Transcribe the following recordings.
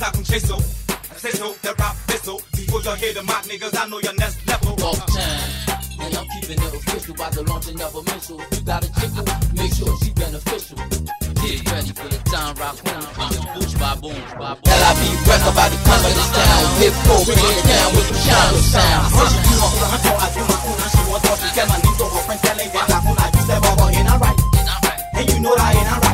tá com cheio. Acesso, the rap pistol. Before you hear the mock niggas, I know your next level. Walk time, and I'm keeping it official by the launching of a missile. You got a tickle, make sure she beneficial. Get ready for the time raccoon. Boosh by boom, by boom. L.I.B. breath about the come of this town. Hip hop, bring it down with the shadow sound. I said she do my own, I do my own. She want to tell my name to her friends, telling them that I use that bubble, ain't alright. And you know that ain't alright.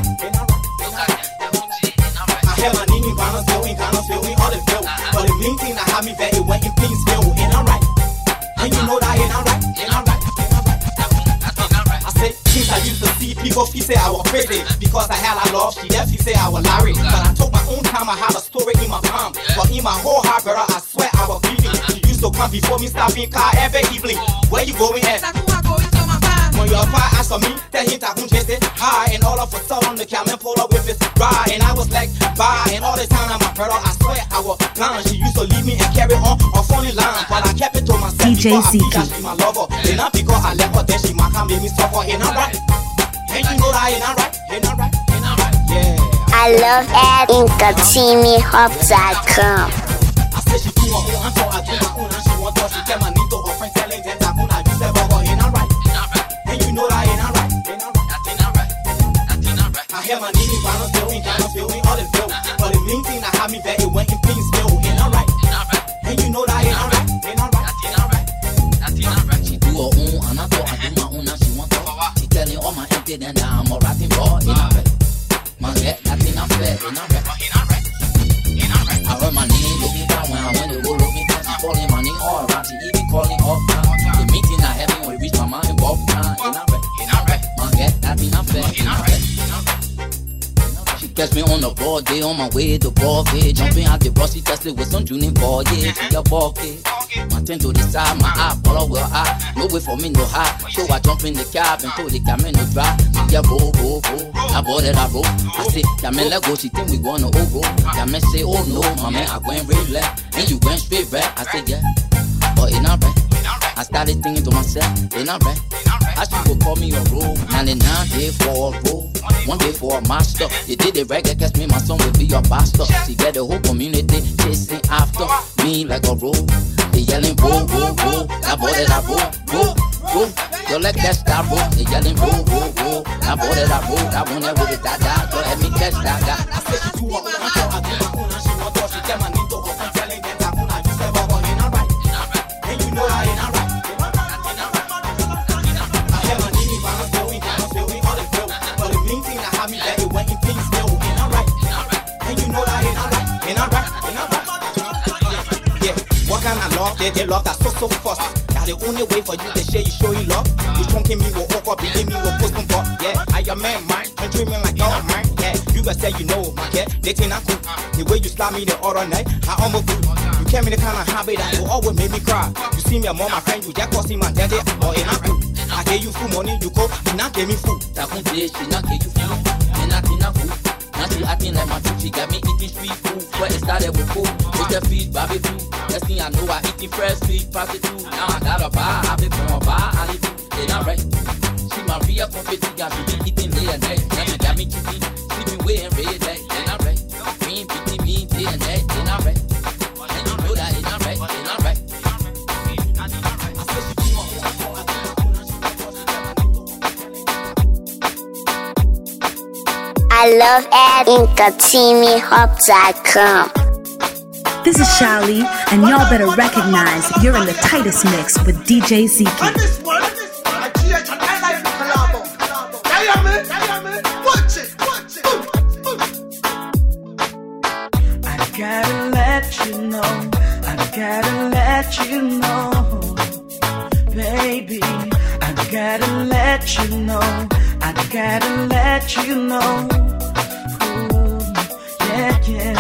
I have my name in Ghana, we all the bill. But the main thing that had me back, it went in Pingsville, ain't alright. And you know that ain't alright, ain't alright. I said, since I used to see people, she say I was crazy. Because I had a love, she definitely say I was Larry. But I took my own time, I had a story in my palm. But in my whole heart, brother, I swear I was grieving. She used to come before me, stop in car every evening. Where you going at? When your part asked for me, tell him to come chase it high. And all of a sudden the camera pulled up with his ride. And I was like, bye. And all the time I'm my brother, I swear I was blind. She used to leave me and carry on phone line. But I kept it to myself DJ because I think she my lover. And not because I left her, then she might come make me suffer. Ain't alright. And you know that ain't alright. Ain't alright. Ain't alright. Yeah. I love @InkaTimiHub.com. I said she do her own, so I do my own. And she want to, she tell my name to her friends, telling them that I use that bubble. Ain't alright. And you know that ain't alright. Ain't alright. I hear my name in Ghana, we all the bill. But the main thing that had me back, it went in Pingsville. Ain't alright. And you know that ain't alright. Ain't alright. She do her own, and I thought I do my own, and she want to. She telling all my empty, then I'm a rapping boy. Ain't alright. Man, get that thing I'm fair. Ain't alright. I heard my name looking down when I went to go look me down. She calling my name all around, she even calling off time. The meeting I had when we reached my mind involved time. Ain't alright. Man, get that thing I'm fair. Ain't alright. She catch me on the broad day on my way to Broadway. Jumping out the bus, she tested with some tuning ball. Yeah, she a ball kid. My ten to the side, my eye, follow well eye. No way for me, no high. So I jump in the cab and told the camera no drive. She a roll. I bought it, I roll. I say, Camera let go, she think we gonna go. Camera say, oh no, my man, I went right left. And you went straight right. I said, yeah, but it not right. I started thinking to myself, it not right. I should go call me a roll. 99 day for a roll. 1 day for a master. You did it right, catch me, my son will be your bastard. She get the whole community chasing after me like a roll. They yelling, roll. I bought it, I roll. Yo, like that star roll. They yelling, roll. I bought it, I roll. I want that with it, da. Yo, let me catch that. I said she do her own, I do my own. And she want to, she tell my name to her friends, telling them that I use that bubble. Ain't alright. And you know that ain't alright. I have my name in Ghana, we all the bill. But the main thing that had me back, it went in Pingsville. Ain't alright. And you know that ain't alright. Ain't alright. Yeah. What kind of love? They love that so fast. The only way for you to share, you show you love. You trunking me with awkward, believe me with post and yeah. I am man, I'm dreaming like oh man, yeah. You guys say you know, my cat, they think I'm cool. The way you slap me the other night, I almost good. You came me the kind of habit that you always make me cry. You see me among my friends, you just costing my daddy, or in a cool. I gave you full money, you go, you not give me food. That one day, she not give you food, and I think I'm food. Now she acting like my food, she got me eating street food. Where it started with food, with the fish barbecue. Next thing I know, I eating fresh fish prostitute. Now I got a bar, I be from a bar, I live in, ain't alright. She my real confetti, got me eating day and night. Now she got me cheating, sleeping way and red light, ain't alright. Me and pity, me day and night, ain't alright. And you know that ain't alright, ain't alright. I love @InkaTimiHub.com. This is Shali, and y'all better recognize you're in the tightest mix with DJ Zeke. I gotta let you know, baby. I gotta let you know. I gotta let you know. Ooh, yeah.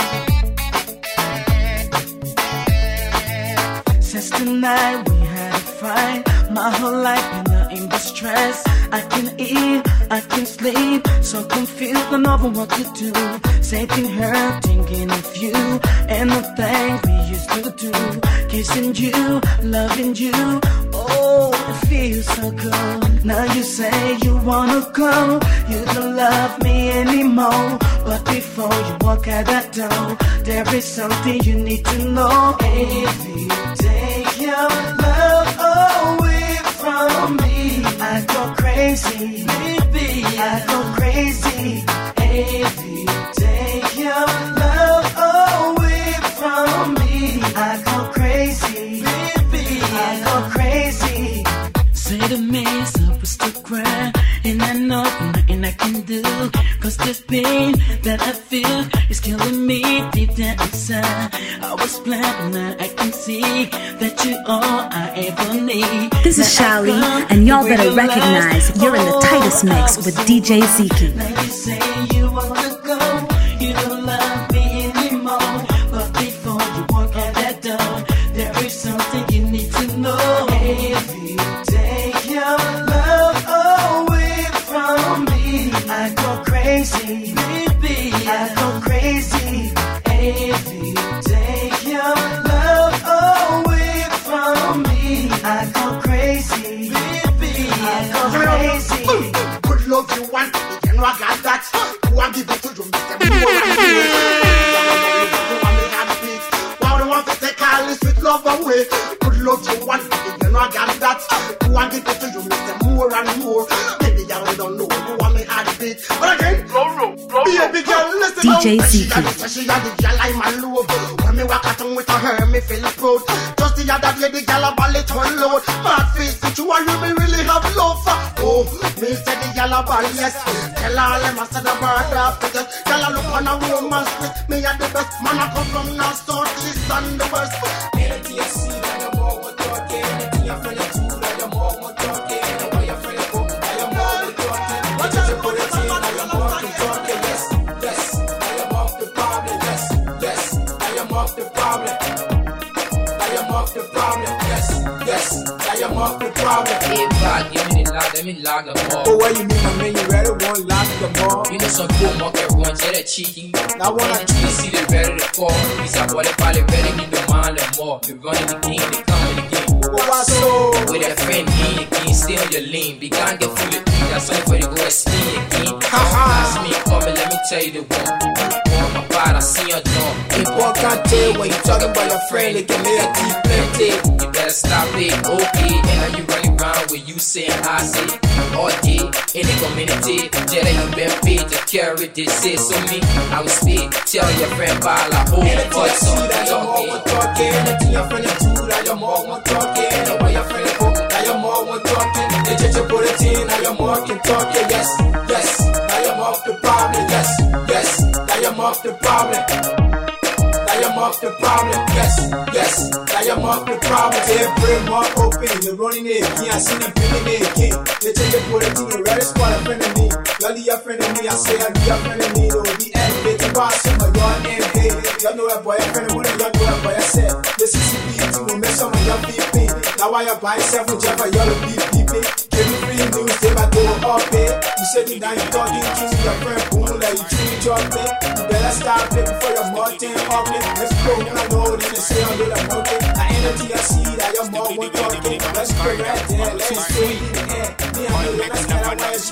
Since tonight we had a fight, my whole life been in distress. I can eat, I can sleep, so confused, don't know what to do. Saving her, thinking of you, and the things we used to do. Kissing you, loving you, oh, it feels so good. Now you say you wanna go, you don't love me anymore, but before you walk out that door, there is something you need to know. If you take your love away from me, I go crazy, baby, I go crazy. If you take your love away from me, I go crazy, baby, I go crazy. Say to me, supposed to cry, and I know nothing I can do, cause this pain that I feel is killing me deep down inside. I was blind, now I can see that you all I ever need. This is Shali, and y'all better recognize you're in the tightest mix with DJ Zeke. Now you say you want to go, you don't love me anymore, but before you walk out that door, there is something you need to know. If you take your love away from me, I go crazy, baby, I go crazy. If you take your love away from me, I go crazy, baby, I go crazy. Good love you want, you can rock at that. You want give it to you, Mr. You want me happy. Why do you want to take all this sweet love away? Good love you want, you can rock at that. You want give it to you, Mr. More and more. Baby girl, you don't know, you want me happy. But again, baby girl, listen. DJ Zeke. She had the girl I'm a love. When me walk out with her, me feel proud. Just the other day, the girl a ball it on load. Mad face with you, and you me really have love for. Oh, me say the girl a ball, yes. Tell all them I said the bird after that. Girl a look on a woman's face. Me a the best man a come from north, south, east and the west. Anything you see, that you're more with talking. Anything you feel it too, that you're more with talking. The way you feel it, that you're more with talking. What you put it in, that you're more with talking. Yes, yes, that you're more the problem. Yes, yes, that you're more the problem. That you're more the problem. Yes, yes, that you're more the problem. Hey, God, give me the lock, let me lock the ball. Oh, what you mean, my man? You ready? Won't lock the ball. You know some cool market runs, yeah, they're cheeky. Now what I You see they ready to fall. These are what they probably ready, need the mind and more. We running the game, they coming again. With that friend, me again, stay on your lane. Be gone, get full of heat, that's only for the go and steam again. That's me coming, let me tell you the one. On my part, I see your door. People can't tell when you talking about your friend, they can make a deep plenty. You better stop it, okay. And now you running around with you saying I say all day in the community. Jetta, you been paid to carry this shit. So me, I will speak. Tell your friend Bala, oh, but so that you're more talking. Anything your friend do, that you're more talking. The way your friend go, that you're more talking. They just put it in, that you're more talking. Yes, yes, that you're more the problem. Yes, yes, that you're more the problem. That you're more the problem. Yes, yes, that you're more the problem. They bring more open, they're running it again. I see them bringing it again. They just put it in the red squad, a friend of me. Y'all your friend of me, I say I be a friend of me. Though the end, they to pass on my yard and pay. Y'all know that boy, a friend of mine, y'all know that boy, I said. This is CP2, we'll make some of y'all BP. Now why you buy yourself with Jaffa, y'all a BP. Give me free news, they might go up it. You said you now you talking to your friend, boom, like you treat your play. You better stop it before you're more than up it. Let's go, I know they say I'm doing that working. The energy I see that you're more one talking. Let's go right there, let's go in the air. Me and you, let's get our ways.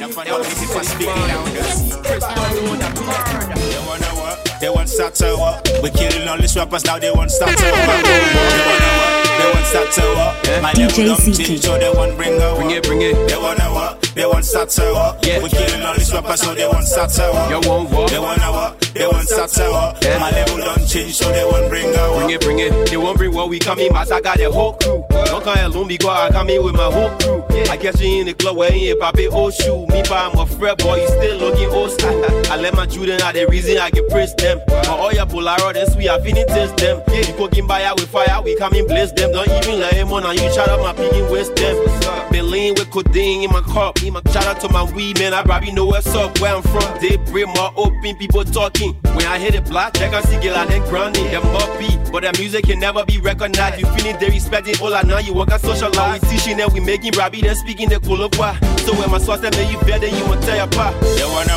They want start to work. We're killing all these rappers now. They want start to work. They wanna work. They want start to work. My level don't change, so they want bring her. Bring it, bring it. They wanna work. They want start to work. We're killing all these rappers, so they want start to work. You won't work. They wanna work. They want start to work. My level don't change, so they want bring her. Bring it, bring it. They won't bring what we coming, but I got the whole crew. Don't call alone because I come in with my whole crew. I catch you in the club where you papi old shoe. Me by I'm a fret boy, you still looking old style. I let my children have the reason I can praise them. For all your Polaroid and sweet, I finish test them. You cooking by with fire, we come in bless them. Don't even let him on, and you shut up my picking waste them. Been lean with codeine in my cup. Shout out to my weed man, I probably know what's up. Where I'm from, they bring more open people talking. When I hit it black, check and see girl and then grinding. Them up beat, but the music can never be recognized. You finish they respecting all I know. You work at social life, we teaching them, we making Robbie, then speaking the cool of why. So when my source them, you better, you won't tell your pa. They wanna work.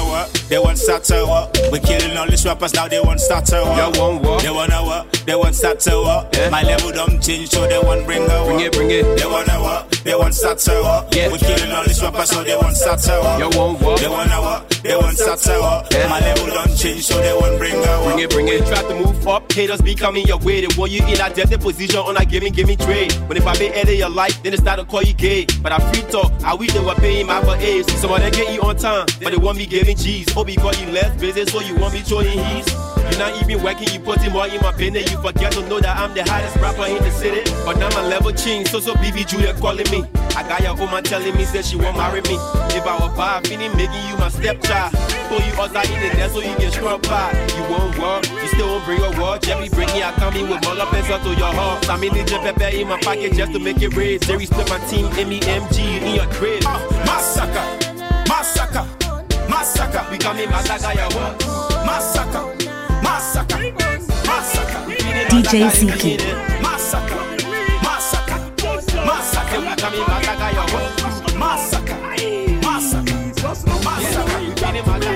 They want start to what? We killing all these rappers now. They want start to what? You want what? They wanna what? They want start to what? Yeah. My level don't change, so they want bring a what? Bring it. They wanna what? They want start to what? Yeah. We killing all these rappers, so they want start to what? You want what? They wanna what? They want start to what? Yeah. My level don't change, so they want bring a what? Bring it. Try to move up, haters be coming your way. They want you in a dead position on a give me trade. When if I be end of your life, then they start to call you gay. But I free talk, I wish they were paying my for A's. Some of them get you on time, but they want me giving G's. Oh, because you less busy, so you want me throwing he's. You're not even working, you putting more in my business. You forget to know that I'm the hottest rapper in the city. But now my level changed, so BB Julia calling me. I got your woman telling me that she won't marry me. If I was by feeling making you my stepchild. Pull you outside in the desk so you get strong by. You won't work, you still won't bring a word. Jeffrey bringing I come in with more pencil to your heart. I mean ninja pepper in my pocket just to make it red. Jerry split my team, MEMG in your crib. Massacre, massacre, massacre. We come in massacre your work. Massacre, massacre, massacre. DJ CK. Massacre, massacre, massacre. We come in massacre your work. Massacre, massacre, massacre. We come in massacre.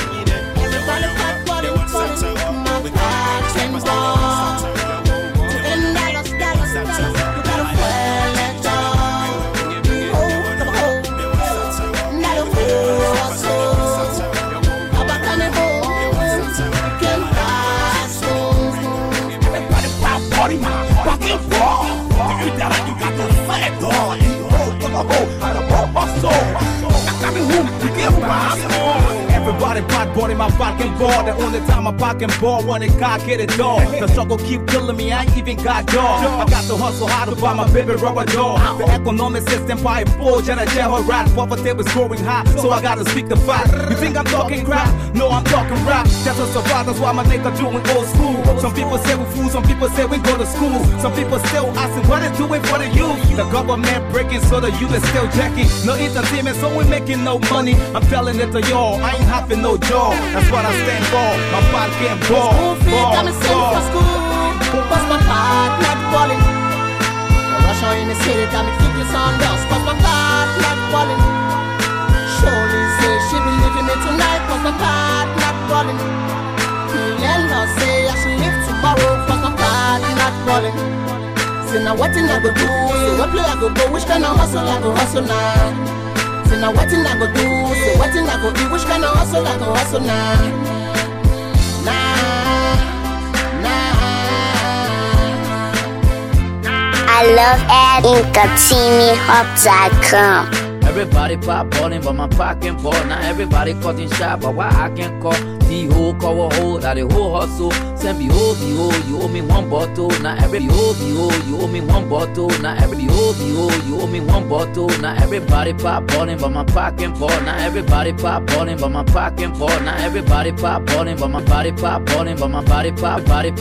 They want something. We come in massacre. Everybody pot body my fucking ball. The only time I fucking ball when it God get it dog. The struggle keep killing me, I ain't even got dog. I got to hustle hard to buy my baby rubber dog. The economic system by bulge and a jail rat. Poverty was growing high, so I gotta speak the fact. You think I'm talking crap? No, I'm talking rap. Just to survive, that's why my nigga doing old school. Some people say we fool, some people say we go to school. Some people still asking what they doing for the youth. The government breaking, so the youth is still jacking. No entertainment, so we making no money. I'm telling it to y'all, I ain't having no job. That's what I stand for. My part can't ball. School fee got me sent for school. Cause my part not falling. The rush hour in the city got me thinking on dust. Cause my part not falling. Surely say she be leaving me tonight. Cause my part not falling. And I'll say I should leave tomorrow. Cause my part not falling. Say now what thing I go do? Say what play I go go? Which kind of hustle I go hustle now? Say now what thing I go do? Say what thing I go do? Which kind of hustle I go hustle now? I love AddInkaTeamyHub.com. Everybody pop ballin', but my pocket ball. Now everybody cutting shot, but why I can't call the whole cover hold, that the whole hustle. Send behold, you owe me one bottle. Now every behold, you owe me one bottle. Now every behold, you owe me one bottle. Now everybody pop ballin', but my pocket ball. Now everybody pop ballin', but my pocket ball. Now everybody pop ballin', but my body pop ballin', but my body pop ballin',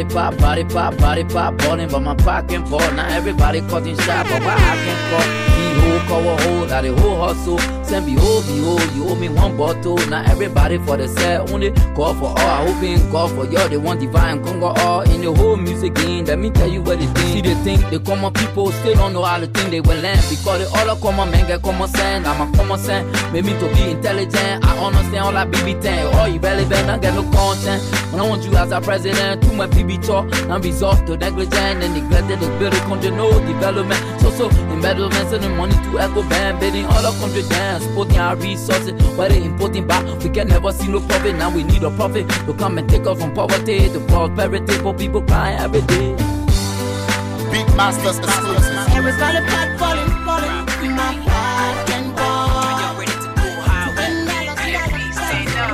but my pocket ball. Now everybody cutting shot, but why I can't call the whole cover hold, that the whole hustle. Send behold, you owe me one bottle. Now everybody for the set, only call for all. I hope in call for you, they want divine Congo all in the whole music game. Let me tell you what they think. See, they think the common people still don't know how to think they will learn. Because the other common men get common sense. I'm a common sense, made me to be intelligent. I understand all that BB10. All irrelevant, I get no content. When I want you as a president, too much BB talk, and resort to negligent and neglected the building country, no development. So embezzlement, sending money to Echo Band, bidding all the country dance, putting our resources where they importing back. We can never see no profit, now we need a profit to come and take us from poverty to prosperity. For people crying every day. Beat Masters exclusive. Everybody pot falling, falling. In my pot and ball. Are you ready to go high? When I lost every stand up,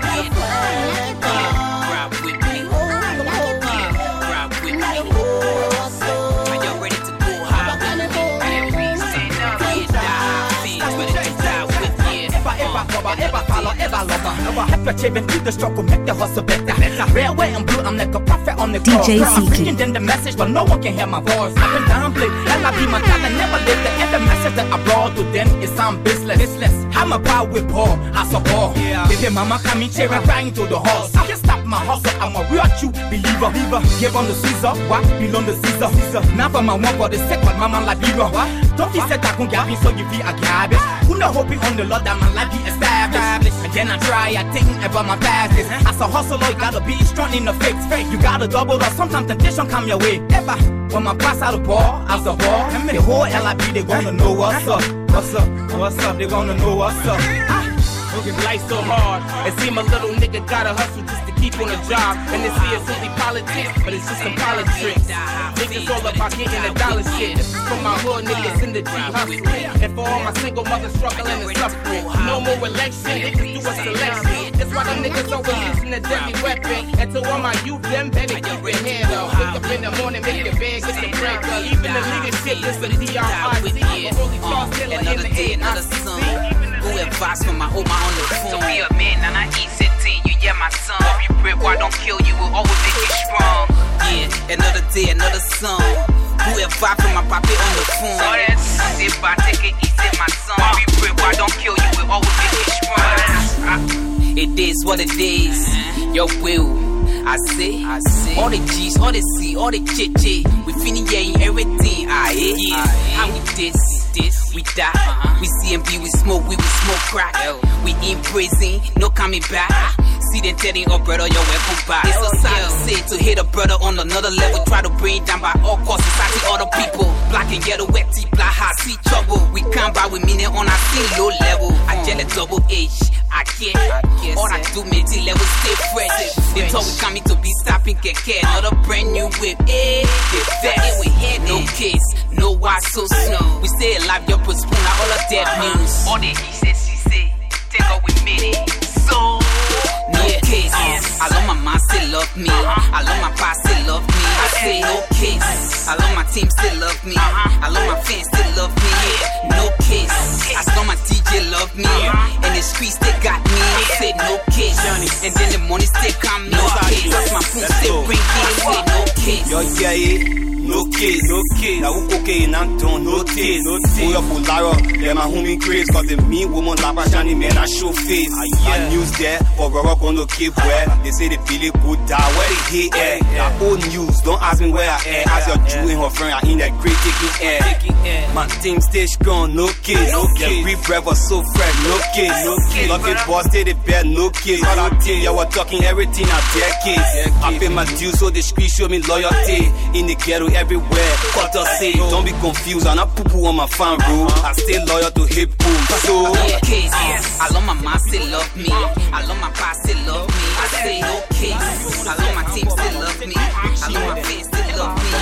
grab with me. Grab with me. Are you ready to go high? Every stand up, die. Ready to die with me. Ever follow, ever lover. Never have to chase through the struggle, make the hustle better. Railway and blue, I'm like a prophet on the cross. DJ I'm speaking then the message, but no one can hear my voice. I've been downplayed, and I be my talent, never lived it. And the message that I brought to them is I'm business. I'm a power with Paul, I support. Baby mama coming cheering, crying to the horse. I can stop my hustle, I'm a real true believer. Give on the Caesar, what? Belong the Caesar. Now for my one for the second, mama la biro. Don't be said that gon' get me so you feel a garbage. Who not hoping on the Lord that my life be established. And then I try, I think about my past. As a hustler, you gotta be strong in the face. You gotta double up, sometimes temptation come your way. Ever, when my pass out the ball, as the ball, and the whole LIB, they wanna know what's up. What's up, they wanna know what's up. Working life so hard, it seem a little nigga gotta hustle just to keep on the job. And they see it's only politics, but it's just some politics. Niggas all about getting the dollar shit. For my hood niggas in the G hustling, and for all my single mothers struggling and suffering. No more election, niggas do a selection. That's why the niggas always using a deadly weapon. And to all my youth, them better keep your head up. Wake up in the morning, make your bed, get the break up. Even the leadership is a DRIC. Another day, another song. Who advice from my Oma on the phone? To be a man, and I eat city, you yeah my son. Hope you pray, why don't kill you, will always make you strong. Yeah, another day, another song. Who advice from my papi on the phone? So that's if I take it easy, my son. Hope you pray, why don't kill you, will always make you strong. It is what it is. Your will. I say, all the G's, all the C, all the J, we finna getting everything, yeah. How we this, we die, we CMB, we smoke crack, we in prison, no coming back. See them telling oh brother, you're welcome back. It's so sad to say to hit a brother on another level, try to bring down by all costs, society, other people. Black and yellow, wet tea, black heart, see trouble. We come by with meaning on our still low level. I get a double H. I can't. All I do make the level stay fresh. They told we coming to be stopping, get care. Another brand new whip. They vex. No case, no why so slow. We stay alive, your spoon, all of dead news. All the he said, she said, take her with me. So no case. I love my mom still love me. I love my pa still love me. I say no case. I love my team still love me. I love my fans still love me. No case. I saw my DJ love me. And the streets they got me. I said no case. And then the money still come. No case. My phone still bring me. Say no case. Yo, no case, now who cocaine and don't no taste. Pull up Polaro, let my homie craze. Cause the mean woman like a shiny man, I show face. I news there, for rock on the Cape where they say they feel it good die. Where they hate air, now old news, don't ask me where I am. As your Jew and her friend are in that crate taking air. My team stay strong, no case. The free bread was so fresh, no case. Love it boss, stay the bed, no case. But I tell you, we're talking everything at their case. I pay my dues so the street show me loyalty. In the ghetto everywhere, what I say, don't be confused. I'm not poo-poo on my fan rule. I stay loyal to hip hop. So no case. I love my mom still love me. I love my pa still love me. I say no case. I love my team still love me. I love my fans still love me.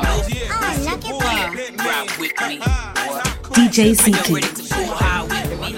Ride with me. DJ CK. Ready to go high with me.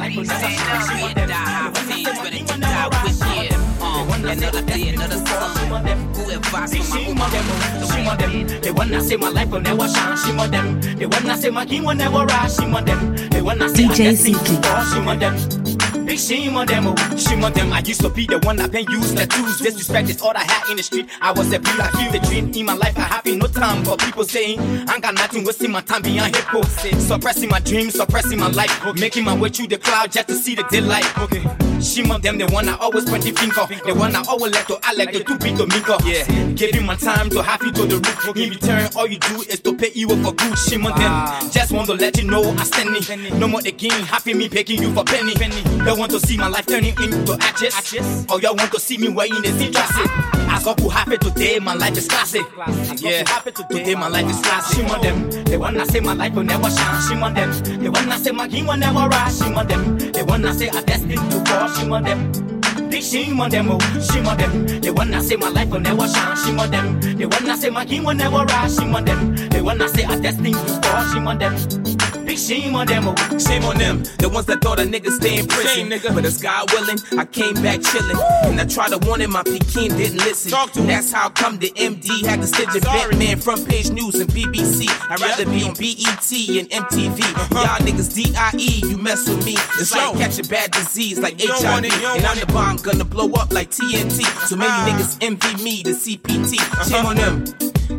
Ready to die with me. Another day, another song. Who advised from my woman? They wanna say my life will never shine. She want them. They wanna say my king will never rise. She want them. They wanna say DJ CK. She want them. Big shame on them, shame on them. I used to be the one that been used to choose. Disrespect is all I had in the street. I was a beat, I feel the dream in my life. I have no time for people saying I ain't got nothing, wasting my time beyond hip hop. Suppressing my dreams, suppressing my life, making my way through the cloud just to see the daylight. Okay, shame on them, the one I always point the finger, the one I always let to I like the two beat to me. Yeah, giving my time to have you to the roof. In return, all you do is to pay you for good. Shame on them, just want to let you know I stand it. No more the game, happy me paying you for penny. They want to see my life turning into ashes. Or y'all want to see me wearing the sea dress. As God could happen today, my life is classic. Yeah, today my life is classic. Shame on them, they wanna say my life will never shine. Shame on them, they wanna say my king will never rise. Shame on them, they wanna say I destined to fall. Shame on them. Big shame on them, shame on them. They wanna say my life will never shine. Shame on them. They wanna say my king will never rise. Shame on them. They wanna say I destined to fall. Shame on them. Big shame on them, shame on them. The ones that thought a nigga stay in prison, nigga. But as God willing, I came back chilling. And I tried to warn him, my Peking didn't listen. That's how come the MD had to stitch a Batman front page news and BBC. I'd rather be on BET and MTV. Y'all niggas DIE, you mess with me. It's like catching bad disease like HIV. And I'm the bomb gonna blow up like TNT. So many niggas envy me, the CPT. Shame on them.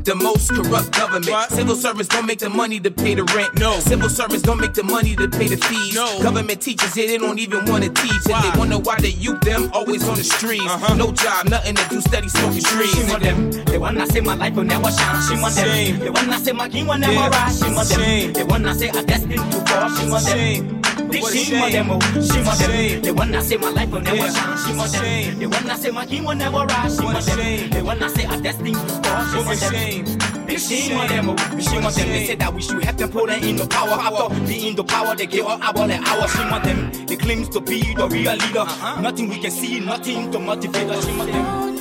the most corrupt government. Civil servants don't make the money to pay the rent. No. Civil servants don't make the money to pay the fees. No. Government teachers here, they don't even want to teach. And they wonder why the youth, them always on the streets. No job, nothing to do, steady smoking trees. She want them. They wanna say my life will never shine. She want them. They wanna say my king will never rise. She want them. They wanna say I'm destined to fall. She want them. She want them. She want them. They wanna say my life will never shine. She want them. They wanna say my king will never rise. She want them. They wanna say I'm destined to fall. She want them. She want them. She want them. They say that we should have them put in the power. After being the power, they give her hour and hour. She want them. They claims to be the real leader. Nothing we can see, nothing to motivate us. She want them.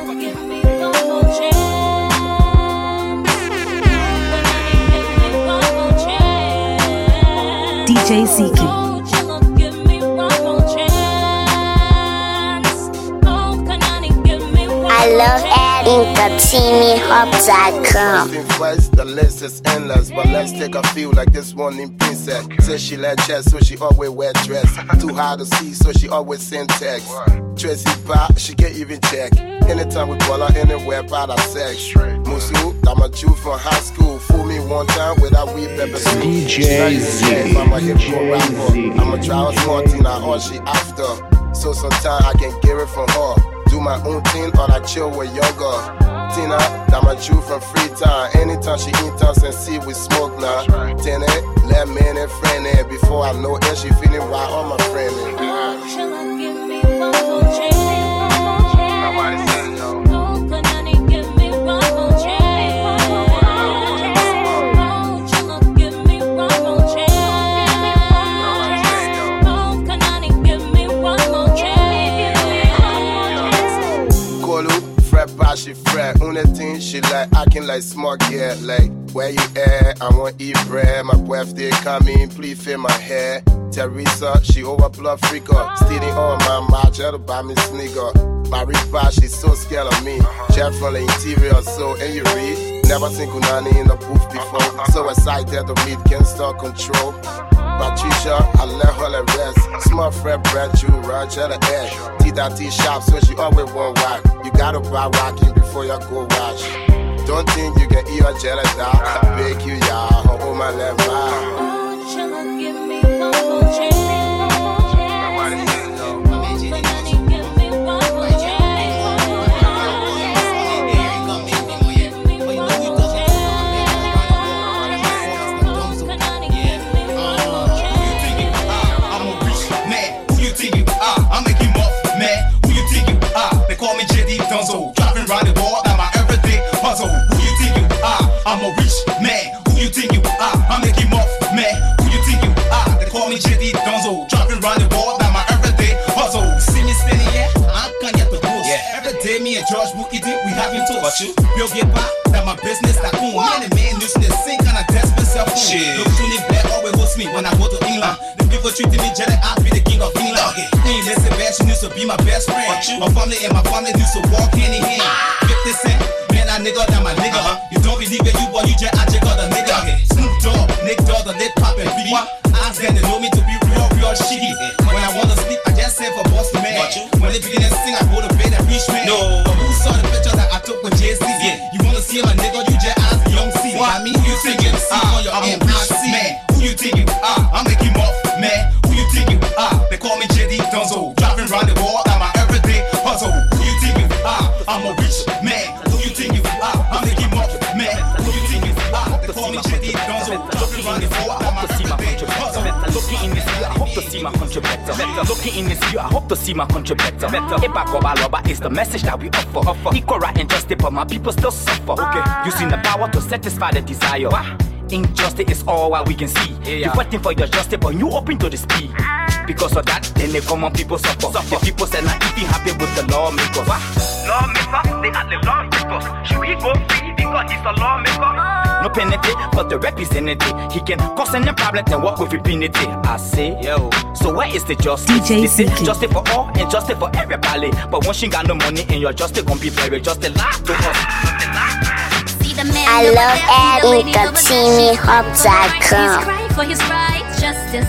DJ Zeke. I love adding the TeamyHub.com. First, the list is endless, but let's take a few like this one in Princess. Says she let chest, so she always wear dress. Too hard to see, so she always send text. Tracy Pop, she can't even check. Anytime we call her anywhere about our sex. Musu, I'm a Jew from high school. Fool me one time with that weed pepper soup. DJ Z. I'm a hip hop rapper. I'm a trial smarty, all she after. So sometimes I can get it from her. Do my own thing or I chill with younger. Tina, that my Jew from Freetown. Anytime she in town and see we smoke now. Tina, let me and friend in. Before I know it, she feeling right on my friend Nobody said yo. She fret, only thing she like acting like smart, yeah. Like, where you at? I want eat bread. My birthday coming, please fill my hair. Teresa, she over blood freaker. Stealing on my mouth, try to buy me sneaker. My Reaper, she's so scared of me. Chef from the interior, so, and you read. Never seen Kunani in the booth before. So excited to meet, can't start control. Patricia, I let her let rest. Small friend, brand you run to the edge. T.T. shop, so she always won't rock. You gotta buy rocking before you go watch. Don't think you can eat a jelly dog. I beg you, y'all. Oh, my left eye. Give me one more chance. Driving round the world, I'm my everyday puzzle. Who you think you are? I'm a rich man. Who you think you are? I'm making muff man. Who you think you are? They call me JD Donzo. Driving round the world, I'm my everyday puzzle. See me spinning, yeah? I can't get the boost. Yeah. Every day, me and George Bookie did, we having toast. Bill get back, that my business, that cool. Man, using the same kind of desperate self. Look to me back, always host me when I go to England. The people treating me jelly, I'll be the king of England. Ain't listen bad, she used to be my best friend. My family and my family used to walk hand in hand. 50 Cent, man, I nigga, that my nigga. You don't believe it, you boy, you just, I just got a nigga. Snoop Dogg, Nick Dogg, the lip pop and beat. Ask them, they know me to be real shitty. When I wanna sleep, I just say for boss man. When they begin to sing, I go to bed and reach man. No, but who saw the picture that I took with Jay-Z? You wanna see my nigga, you just ask Young C. I mean, who you think you on your MIC? Man, who you think you are? I'm making muff, man. Who you think you are? They call me JD Donzo. Driving round the world, I'm my everyday puzzle. Who you think you are? I'm a rich man. Who you think you are? I'm making muff, man. Who you think you are? They call me JD Donzo. Driving round the world, I'm my everyday puzzle. Looking in this view, I hope to see my country better. Looking in this view, I hope to see my country better. Ibagoba is the message that we offer. Equal right and justice, but my people still suffer. Okay, using the power to satisfy the desire. Injustice is all what we can see. You're fighting for your justice, but you open to the speed. Because of that, then the common people suffer. The people say not even happy with the lawmakers. Lawmakers, they are the lawmakers. Should we go free because he's a lawmaker? No penalty, but the representative. He can cause any problem and work with impunity. I say, yo, so where is the justice? DJ This is justice for all and justice for everybody. But once you got no money and your justice gon' be very just a lie to us. I love adding the TeamyHub.com. Crying for his rights, justice.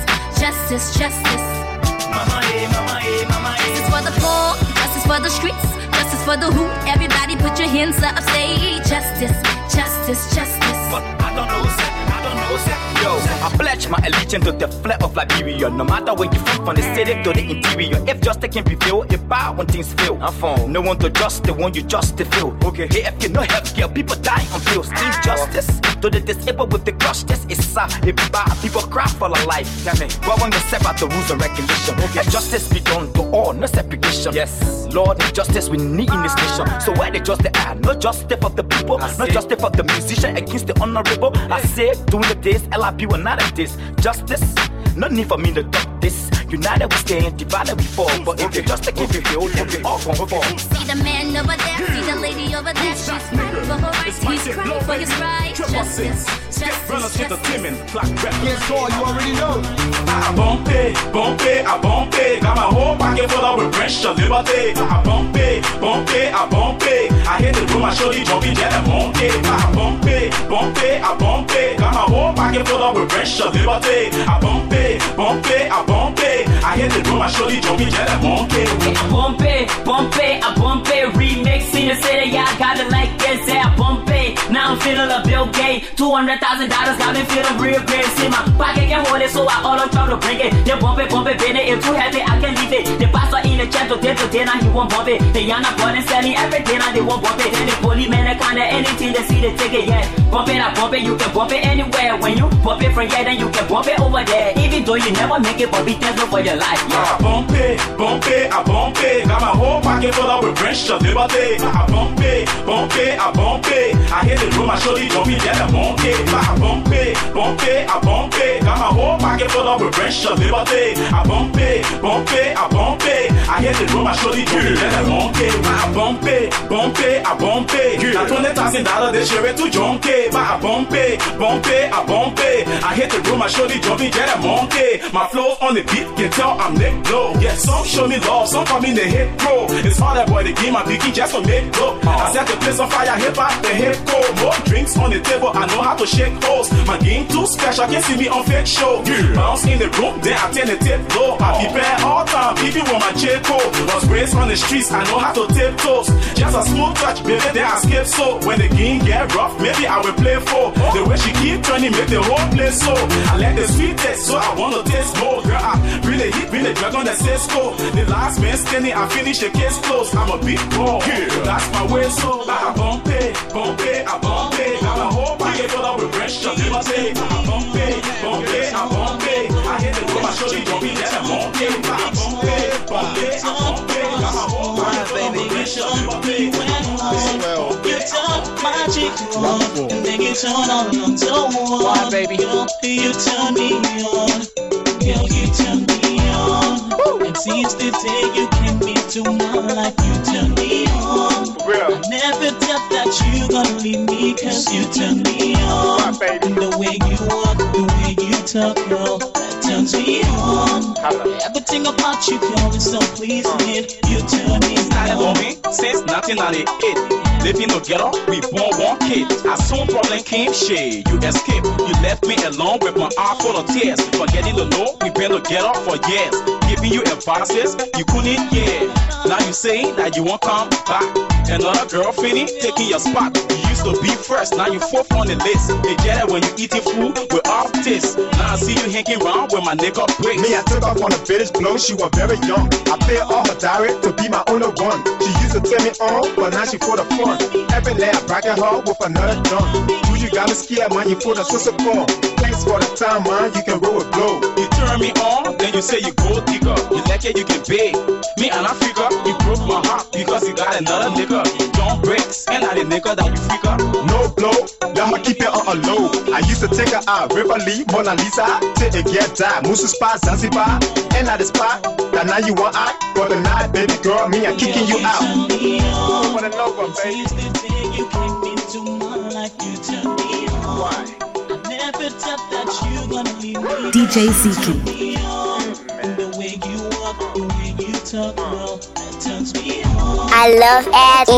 This is for the poor, justice for the streets, justice for the who. Everybody put your hands up, say justice, justice, justice. But I don't know, sir. I don't know, sir. Yo, I pledge my allegiance to the flag of Liberia. No matter where you from the city to the interior. If justice can prevail, if power when things fail, I found no one to just the one you just to feel. Okay, hey, if you no health care, people die on pills. Injustice to the disabled with the crush. This is sad. If bad, people cry for their life. Tell me, why won't you step out the rules and regulation? Okay, justice be done to all, no segregation. Yes, Lord, justice we need in this nation. So where the justice are? No justice for the people, no justice for the musician against the honorable. I say, doing the days, LIP will not have this. Justice, no need for me to talk this. United we stand, divided we fall. But if the justice can't be filled, then we all gon' fall. See the man over there, see the lady over there. She's fighting for her rights, he's crying for his rights. Justice, justice, justice. Yes, all you already know. I bump it, I bump it. Got my whole pocket full of repression, liberty. I bump it, I bump it. I hit the room, I show you jumping, get a monkey. I bump it, I bump it. Got my whole pocket full of repression, liberty. I bump it, I bump it. I hit the room, I show you jumping, get a monkey. I bump it. Remix in the city, y'all got it like this. I bump it. Now I'm feeling a Bill Gates. $200,000 got me feeling real great. See my pocket can hold it, so I all try to bring it. They bump it, baby. It's too heavy, I can't leave it. The pastor in the chat today, now he won't bump it. They yana bought and selling everything, now they won't bump it. Then the policeman, they kinda anything, they see the ticket, yeah. Bump it, I bump it, you can bump it anywhere. When you bump it from here, then you can bump it over there. Even though you never make it, but be thankful for your life, yeah. I bump it, I bump it. Got my whole pocket full of repression, liberty. I bump it, I bump it. I hit the room, I show you jumping, get a monkey. I bump it, I bump it. Got my whole pocket full of repression, liberty. I bump it, I bump it. I hit the room, I show you jumping, get a monkey. I bump it, I bump it. Now $20,000 they share it to junkie. I bump it, I bump it. I hit the room, I show you jumping, get a monkey. My flows on the beat, can tell I'm lit low. Yeah, some show me love, some call me the hit pro. It's harder boy, the game I'm picking just to make look. I set the place on fire, hip hop, the hip go. More drinks on the table, I know how to shake hoes. My game too special, can't see me on fake show. Bounce in the room, then I turn the tip low. I prepare all time, even when my chick cold. Was raised on the streets, I know how to tip toes. Just a smooth touch, baby, then I skip so. When the game get rough, maybe I will play for. The way she keep turning, make the whole place so. I like the sweet taste, so I wanna taste more. Girl, I really hit, really drag on the Cisco. The last man standing, I finish the case close. I'm a big ball, that's my way, so I bump it, I bump it. Got my whole pocket full of repression, liberty. I bump it, I bump it. I hit the room, I show you jumping, get a monkey. I bump it, I bump it. Got my whole pocket full of repression, liberty. You talk magic, and then you turn on the wall. Baby, you turn me on, girl, you turn me on. And since the day you came into my life, you turn me on. I never doubt that you gonna leave me, cause you turn me on. And the way you walk, the way you talk, girl, that turns me on. Everything about you, girl, is so pleasing. You turn me on. Since 1998. Living together, we born one kid. As soon problem came, shit, you escaped. You left me alone with my eye full of tears. Forgetting to know, we been together for years. Giving you advices, you couldn't hear. Now you say that you won't come back. Another girl feeling, taking your spot. You used to be first, now you fourth on the list. They get it when you eating food with off this. Now I see you hanging around with my nigga Brick. Me, I took off on a British blow, she was very young. I paid all her dowry to be my only one. She used to tell me on, but now she for the fun. Every day I bracket her with another drum. You got me scared, man, you put a sister for. Thanks for the time, man, you can roll with blow. You turn me on, then you say you gold digger. You like it, you can pay. Me and I figure, you broke my heart because you got another nigga. Don't breaks, and I the nigga that you figure. No blow, I'ma keep it on a low. I used to take her out, River Lee, Mona Lisa. Till it get die, Musu spot, Zanzibar. And at the spot, that now you want out. For the night, baby girl, me, I'm kicking you out. I wanna know what, baby. Since the day you came into my life, you turned me on. Why? I never thought that you gonna leave me. DJ Ziki. And the way you walk, the way you talk, girl, that turns me on. I love at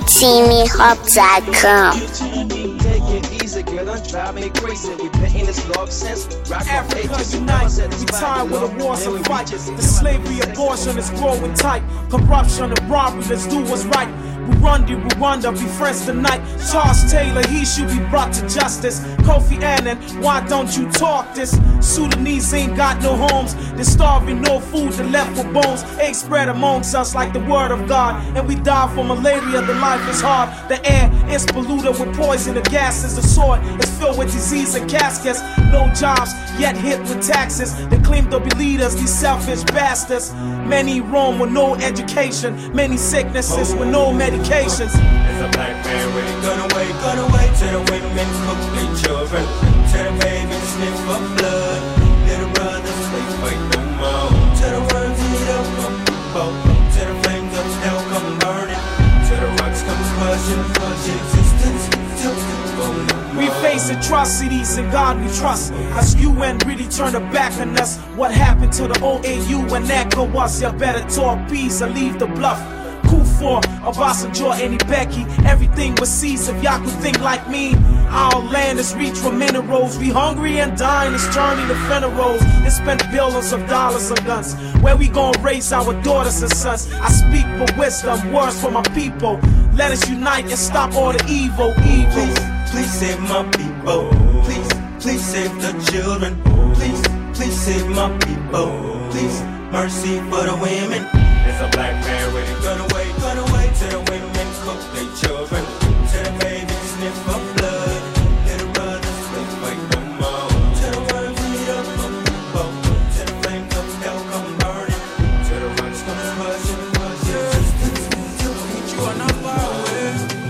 InkaTimiHub.com. Take it easy, girl, don't drive me crazy. We've been in this love since Africa unite, we tired with the wars and fight. The slavery, abortion is growing tight. Corruption and robbery, let's do what's right. Rwanda, be friends tonight. Charles Taylor, he should be brought to justice. Kofi Annan, why don't you talk this? Sudanese ain't got no homes. They're starving, no food, they're left with bones. Eggs spread amongst us like the word of God. And we die from malaria, the life is hard. The air is polluted with poison, the gases. The soil is filled with disease and caskets. No jobs, yet hit with taxes. They claim to be leaders, these selfish bastards. Many roam with no education. Many sicknesses with no medications. It's a black man with a gun away to the women cook their children. To the babies sniff for blood. Little brothers, they fight no more. To the worms eat up from the boat. To the flames of hell come burning. To the rocks come crushing existence. We face atrocities in God we trust. As UN really turned their back on us. What happened to the OAU when ECOWAS? You better talk peace and leave the bluff. Kufuor, Obasanjo, and Ibeki. Everything was seized if y'all could think like me. Our land is rich for minerals. We hungry and dying, it's turning to funerals. They spend billions of dollars on guns. Where we gon' raise our daughters and sons? I speak for wisdom, words for my people. Let us unite and stop all the evil. Please save my people. Please save the children. Please save my people. Please, mercy for the women. It's a black man with a gun away to the women cook their children. To the babies sniff for blood. Little brothers, they fight no more. To the worms eat up from the boat. To the flames of hell come burning. To the rocks come crushing existence. To eat you on a highway.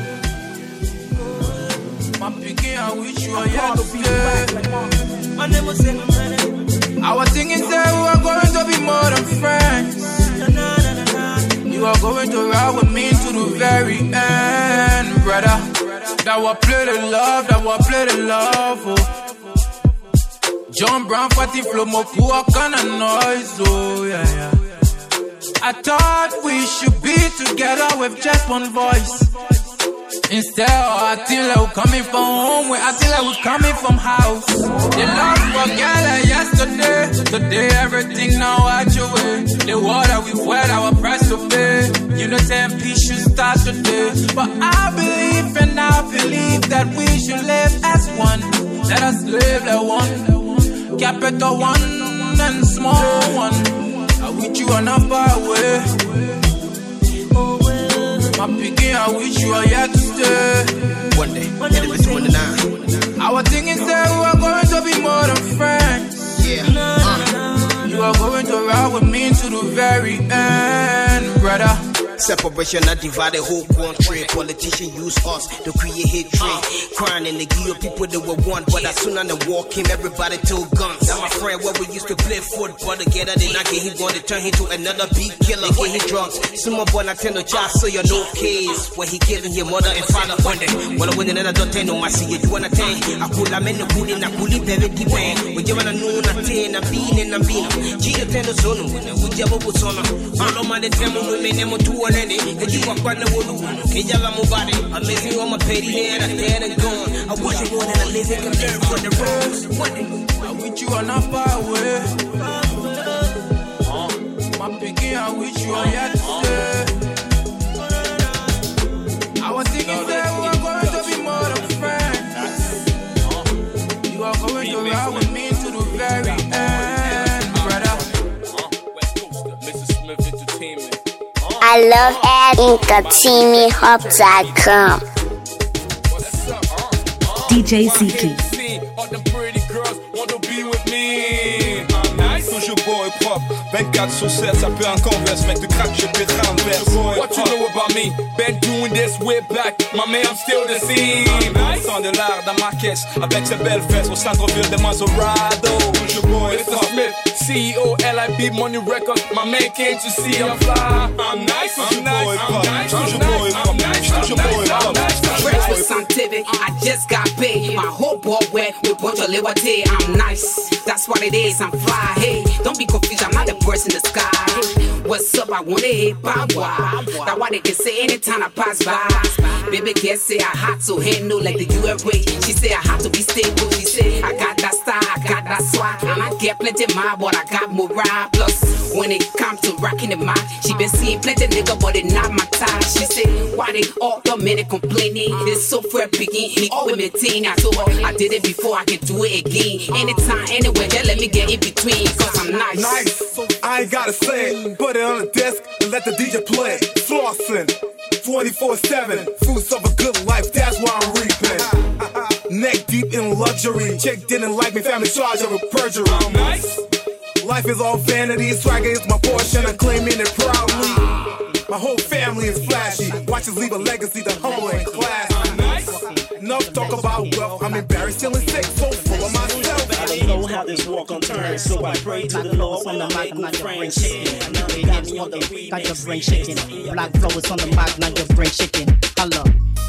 My picking, I wish you were yesterday. My name was I was thinking that we were going to be more than friends. You are going to ride with me to the very end, brother. That will play the love, oh. John Brown, Fatty Flow, Moku, what kind of noise, oh, yeah. I thought we should be together with just one voice. Instead, I feel like we're coming from home, I feel like we're coming from house. The love for girl like yesterday. Today, everything now at your way. The water we wet, our price to pay. You know, saying peace should start today. But I believe that we should live as one. Let us live like one. Capital one and small one. I wish you on a far away. My picking, I wish you were here to stay. One day, it'll be 29. I was thinking that we were going to be more than friends. Yeah. You are going to ride with me to the very end, brother. Separation that divide the whole country. Politicians use us to create hatred. Crying in the gear, people that were one. But as soon as the war came, everybody took guns. That my friend where we used to play football together. Then I get him going to turn him to another big killer. Get him drugs. Some boy not tell no child, so you're no case. Where he killing your mother and father. One day, well, I win another 10 on my see you wanna 10. I could have made the good in a coolie very deep. Would you wanna know na 10 and bean and a bean? Gee, the 10 is on. Would you ever put on? All of my demo women, them two. Cause you walk on the wall, Kijala Mubadi, amazing on my petty head, I'm dead and gone. I wish you more than a living condition for the roads. I wish you on a far away. My picking, I wish you were here to stay. I was thinking that we were going to be more than friends. You are going to ride with me to the very end, brother. Mr. Smith Entertainment. I love AddInkaTeamyHub.com. DJ Ziki. All the pretty girls want to be with me. Toujours beau et propre, 24/7, ça peut en converse, mec, tu craques, je peux te renverse. What you know about me? Been doing this way back, my man, I'm still the same. Sans de l'art dans ma caisse, avec ses belles fesses au centre-ville de Maserado. Toujours beau et propre. Smith, CEO, LIB, Money Records, my man, can't you see I'm fly? I'm nice, I'm nice, I'm nice, toujours beau et propre, toujours beau et propre. I just got paid. My whole board wet with bunch of Lewate, I'm nice. That's what it is, I'm fly. Hey, don't be confused, I'm not the birds in the sky. What's up, I wanna hit Bagua. That's why they can say anytime I pass by. Baby can't say I had to handle like the UFA. She say I had to be stable. She say I got that style, I got that swag. And I get plenty mind, but I got morale. Plus, when it comes to rocking the mic, she been seeing plenty nigga, but it not my time. She say, why they all the minute complaining? This software begin, he always maintain. I told her I did it before, I can do it again. Anytime, anywhere, just let me get in between, cause I'm nice. I ain't gotta say it, put it on the desk and let the DJ play it. Flossing, 24/7, fruits of a good life, that's why I'm reaping. Neck deep in luxury, chick didn't like me, family charge of a perjury. Nice. Life is all vanity, swagger is my portion, I'm claiming it proudly. My whole family is flashy, watch us leave a legacy, the humble and classy. Enough talk about wealth, I'm embarrassed, feeling sick, so full of myself. I don't know how this walk on turn, so I pray to the Lord when the mic not your brain shaking. Now they got me on the remix, got your brain shaking. Black flow is on the mic, now your brain shaking. Hello.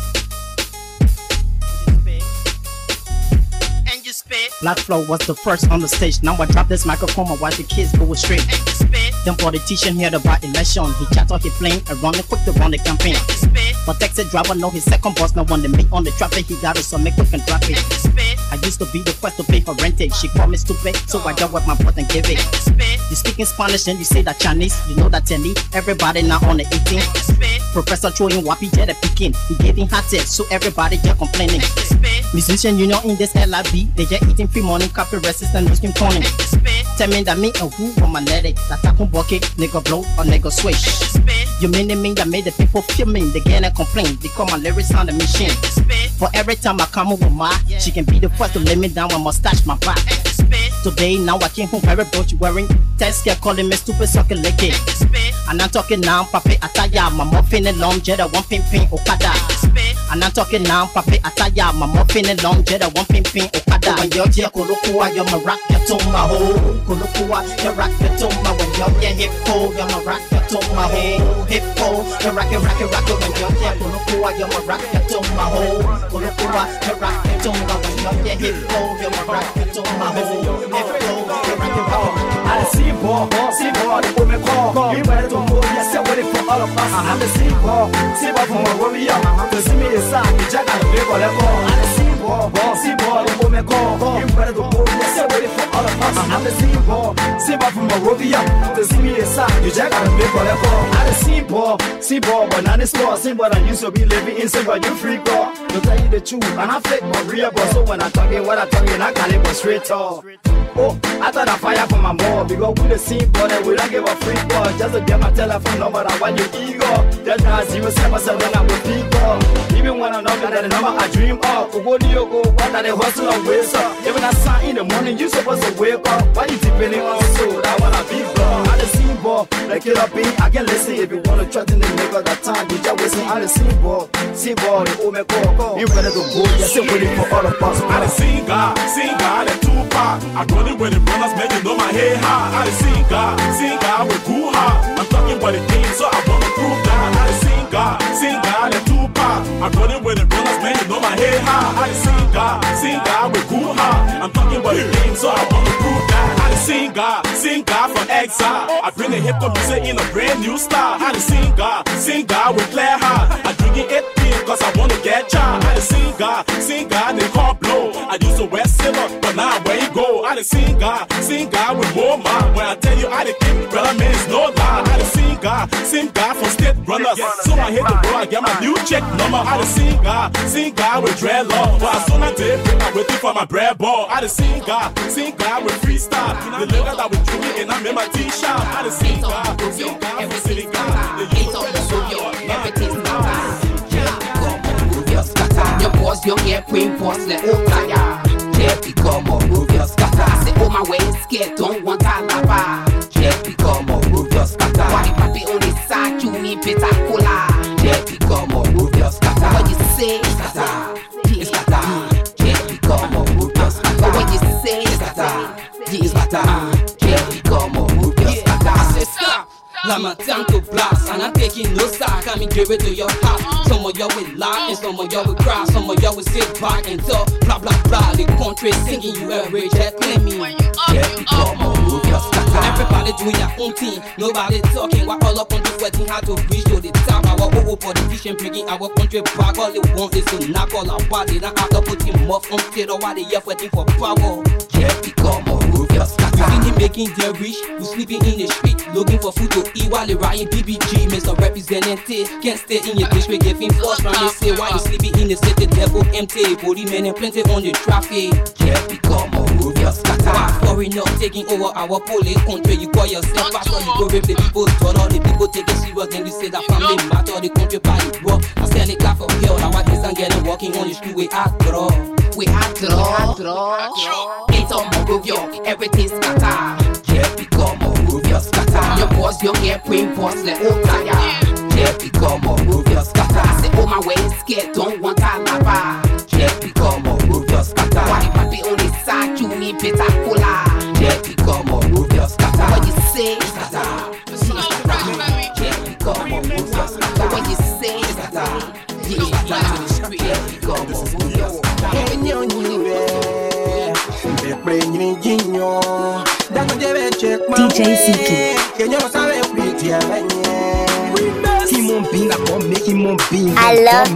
Black Flow was the first on the stage. Now I drop this microphone and watch the kids go straight. Them politician heard about election. He chat or he flame and running quick to run the campaign. But taxi driver know his second boss. No one to meet on the traffic. He got it so make quick and drop it. I used to be the first to pay for rentage. She promised to pay, so I got with my butt and give it. You speaking Spanish and you say that Chinese. You know that Tenny. Everybody now on the 18th. Professor throwing wappy jet a picking. He getting hot head, so everybody get complaining. Musician union in this LIB. They get eating free morning copy resistant looking corny. Tell me that me and who for my leg. That I can walk it, nigga blow or nigga switch. You mean the mean that made the people feel me. They get and complain. They call my lyrics on the machine. For every time I come with my, she can be the first to lay me down with mustache my back. Today now I came home very broke you wearing test care calling me stupid sucker licky. And I'm talking now papi ataya my muffin and long jeda one pin okada. And I'm talking now papi ataya my muffin and long jeda one pin okada. When you're here kulukuwa you're my rock your to my hole. Kulukuwa you rock your to my when you're here hip ho you're my rock your to my hole. Hip ho you rock it when you're here kulukuwa you're my rock your to my hole. Kulukuwa you rock your to my when you're here hip ho you're my rock your to my hole. I see ball, the woman call. You better don't move, yes, I'm waiting for all of us. I'm the see ball from a warrior. To see me inside, you jack out of big or level. I'm the see ball, the woman call. You better don't move, yes, I'm waiting for all of us. I'm the see ball from a warrior. To see me inside, you jack out of big or level. I'm the see ball, but not the store. See what I used to be living in, but you free ball. To tell you the truth, and I fake my real boss. So when I talk it, what I talk it, I got it, but straight talk. Oh, I thought I fire for my mom because we the same brother, we don't give a free call. Just to get my telephone number, I want your ego. That's how 077 I'm with people. Even when I know that the number I dream of, go to your go, what are they hustle and waste up? Even I sign in the morning, you supposed to wake up. Why you depending on soul? I wanna be blood. I the same ball, like it up in, I can listen if you wanna trust in the nigga that time. You just wasting on the same ball, the old man call. You better go, yes, I'm waiting for all of us. I the same guy, the Tupac. I with the brothers, man, you know my head high. I done seen God with cool high. I'm talking about the game, so I wanna prove that. I done seen God, the Tupac. I'm running with the brothers, man, you know my head high. I done seen God with cool high. I'm talking about the game, so I wanna prove that. I done seen God from exile. I bring the hip hop music in a brand new style. I done seen God with clear high. I drink it 8 p.m. cause I wanna get child. I done seen God, they call blow. I used to wear silver, but now where you go? I done seen God with more mind. When I tell you I done think, brother, man, it's no lie. I done seen God from state runners. So I hit the road, I get my new check number. I done seen God with dreadlock. But as soon as I did, I'm waiting for my bread ball. I done seen God with freestyle. The nigga that was drinking and I'm in my t-shirt. I done seen God with city God. Everything's not move your scatter. Your boss, your air queen boss, let all tire. Just become a move your scatter. I say, oh my way is scared, don't want to lava. Just become a move your scatter. Why papi on the side, you need better cola. Just become a move your scatter. What you say, scatter, scatter. Just become a move your scatter. What you say, scatter, scatter. Just become a move your scatter. I say, stop. Like my time to blast, and I'm taking no side. Come and give it to your heart. Some of y'all will laugh and some of y'all will cry. Some of y'all will sit back and talk blah blah blah. The country singing you every just claim me. Everybody doing their own thing, nobody talking. While all our country sweating hard to reach to the top. Our old politician bringing our country back. All they want is to knock all our body. Now after putting muff on tail, why they here waiting for power? Yeah, become a move your scatter. You see him making their rich, who's sleeping in the street, looking for food to eat while they riding BBG. Mr. Representative, can't stay in your district, giving force when they say why you sleeping in the city, devil empty. Body men and plenty on the traffic. Yeah, become a move your scatter. Why foreigner taking over our police country? You call yourself pastor, you go rape the people, thought all the people take it serious, then you say that family matter, the country party rock. I stand it clap for hell, now I guess I'm getting walking on the street, we act draw. We act draw. It's on Monrovia, everything's scatter. Yeah, become a move your scatter. Your boss, your airplane boss, let all tire. Yeah, become a move your scatter. I say, oh my way is scared, don't want a lava. Yeah, become a move your scatter. Why the papi on the side, you need better cola. Yeah, become a move your scatter. What you say, scatter. Yeah, become a move your scatter. What you say, scatter. Yeah, back to the street. Yeah, become a move your scatter. DJ Ziki. I love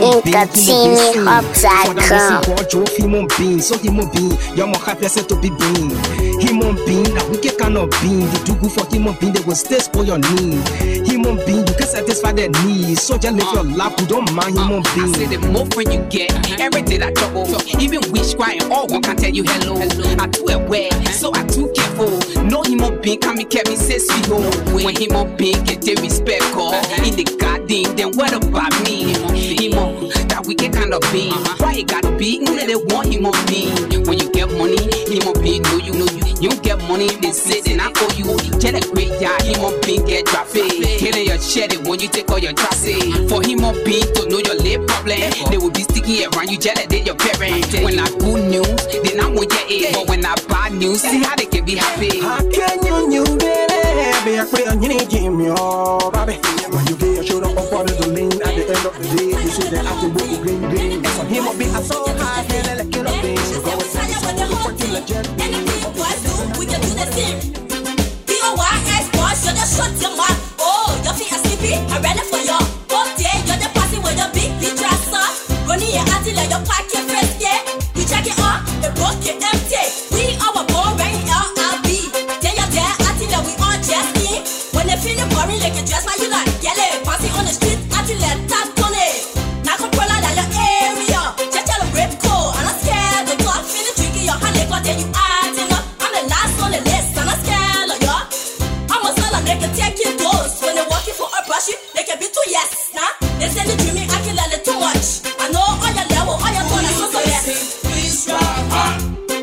Joe human being, so human being, you're more happy to be being. Human being, that we cannot be. You do good for human being, they will stay for your need. Human being, you can satisfy their needs. So just live your life, you don't mind human being. I say the more friend you get, every day that trouble. Even wish crying, all one can tell you hello. I too aware, so I too careful. No human being can be kept me say sweet home. When human being get the respect call in the garden, then what about me? Human, that we can kind of be. Why you gotta be? Only they want human being. When you get money, human being know you. You don't get money, they say then I owe you. Get a great guy, human being get traffic. Killing your shed when you take all your traffic. For human being to know your lip problem, they will be sticking around you jealous than your parents. When I good news, then I want your aid. But when I bad news, see how they can be happy. How can you baby? I pray you need me, oh baby. When you get your shoulder up on the lean at the end of the day, you see that I can work with green. And for him, I'll be so high, and let get up there. So go and legend. Anything boys do, we can do the same. B-O-Y-S boys, you just shut your mouth. Oh, your feet are sleepy, I'm ready for you. Both day, you're the party with your big dresser. Running your auntie like your pack your first day. We check it up, the book get empty. We are born right LLB. Then you're there, auntie that we all just in. When they feel boring, like you dress like you like. Get it, passing on the street, auntie let tap on it. Now control out your area. Just tell a rip cold, and I'm scared to talk. Feel the drink in your hand, like what then you acting up. I'm the last on the list, and I'm scared of you. I'm a sell and they can take your dose. When they're walking for a brush, they can be too yes. Nah, they say they dreaming, I can let it too much. I know all your level, all your tone, so yes. Please try.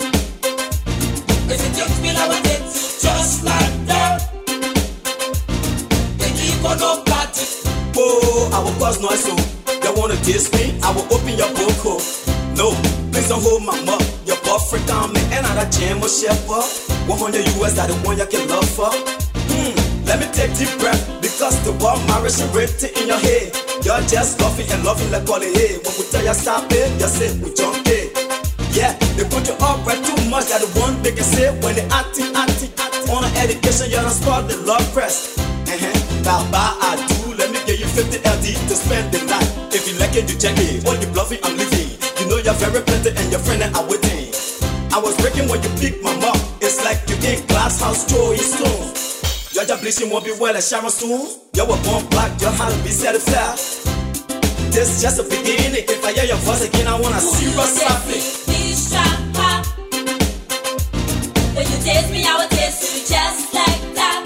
If it takes me now and then, just like that. They keep on up party. Oh, I will cause noise, so they wanna diss me, I will open your book. No, please don't hold my mouth. Your boyfriend on me, and I got jam or chef up. 100 US, that the one you can love for. Let me take deep breath, because the word marriage is written in your head. You're just laughing and loving like all the head. When we tell you stop it, you say we jump it. Yeah, they put you up right too much, that the one they can say when they acting. On an education, you're not spot the love press. Bye bye, I do. Let me give you 50 LD to spend the night. If you like it, you check it. All you bluffing, I'm leaving. You know you're very plenty and your friend and I waiting. I was breaking when you picked my mouth. It's like you in glass house, throwing stone. You're just bleaching won't be well as Sharon Stone. You were born black, your heart will be satisfied. This is just a beginning. If I hear your voice again, I wanna see you laughing. When you taste me, I will taste you just like that.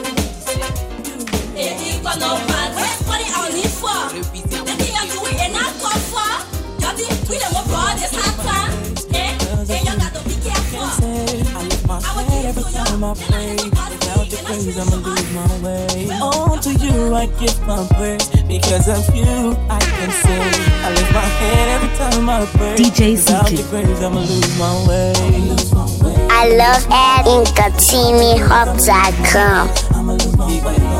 Hey, got no man. What do I need for? The thing I do it and I come for. Got it, we don't want broad, it's hot time. Hey, you got to be careful. I lift my head every time I pray. Without your praise, I'ma lose my way. On to you, I give my praise. Because of you, I can say. I lift my head every time I pray. DJ Without Ziki. your praise, I'ma lose my way. I love at InkaTeamyHub.com.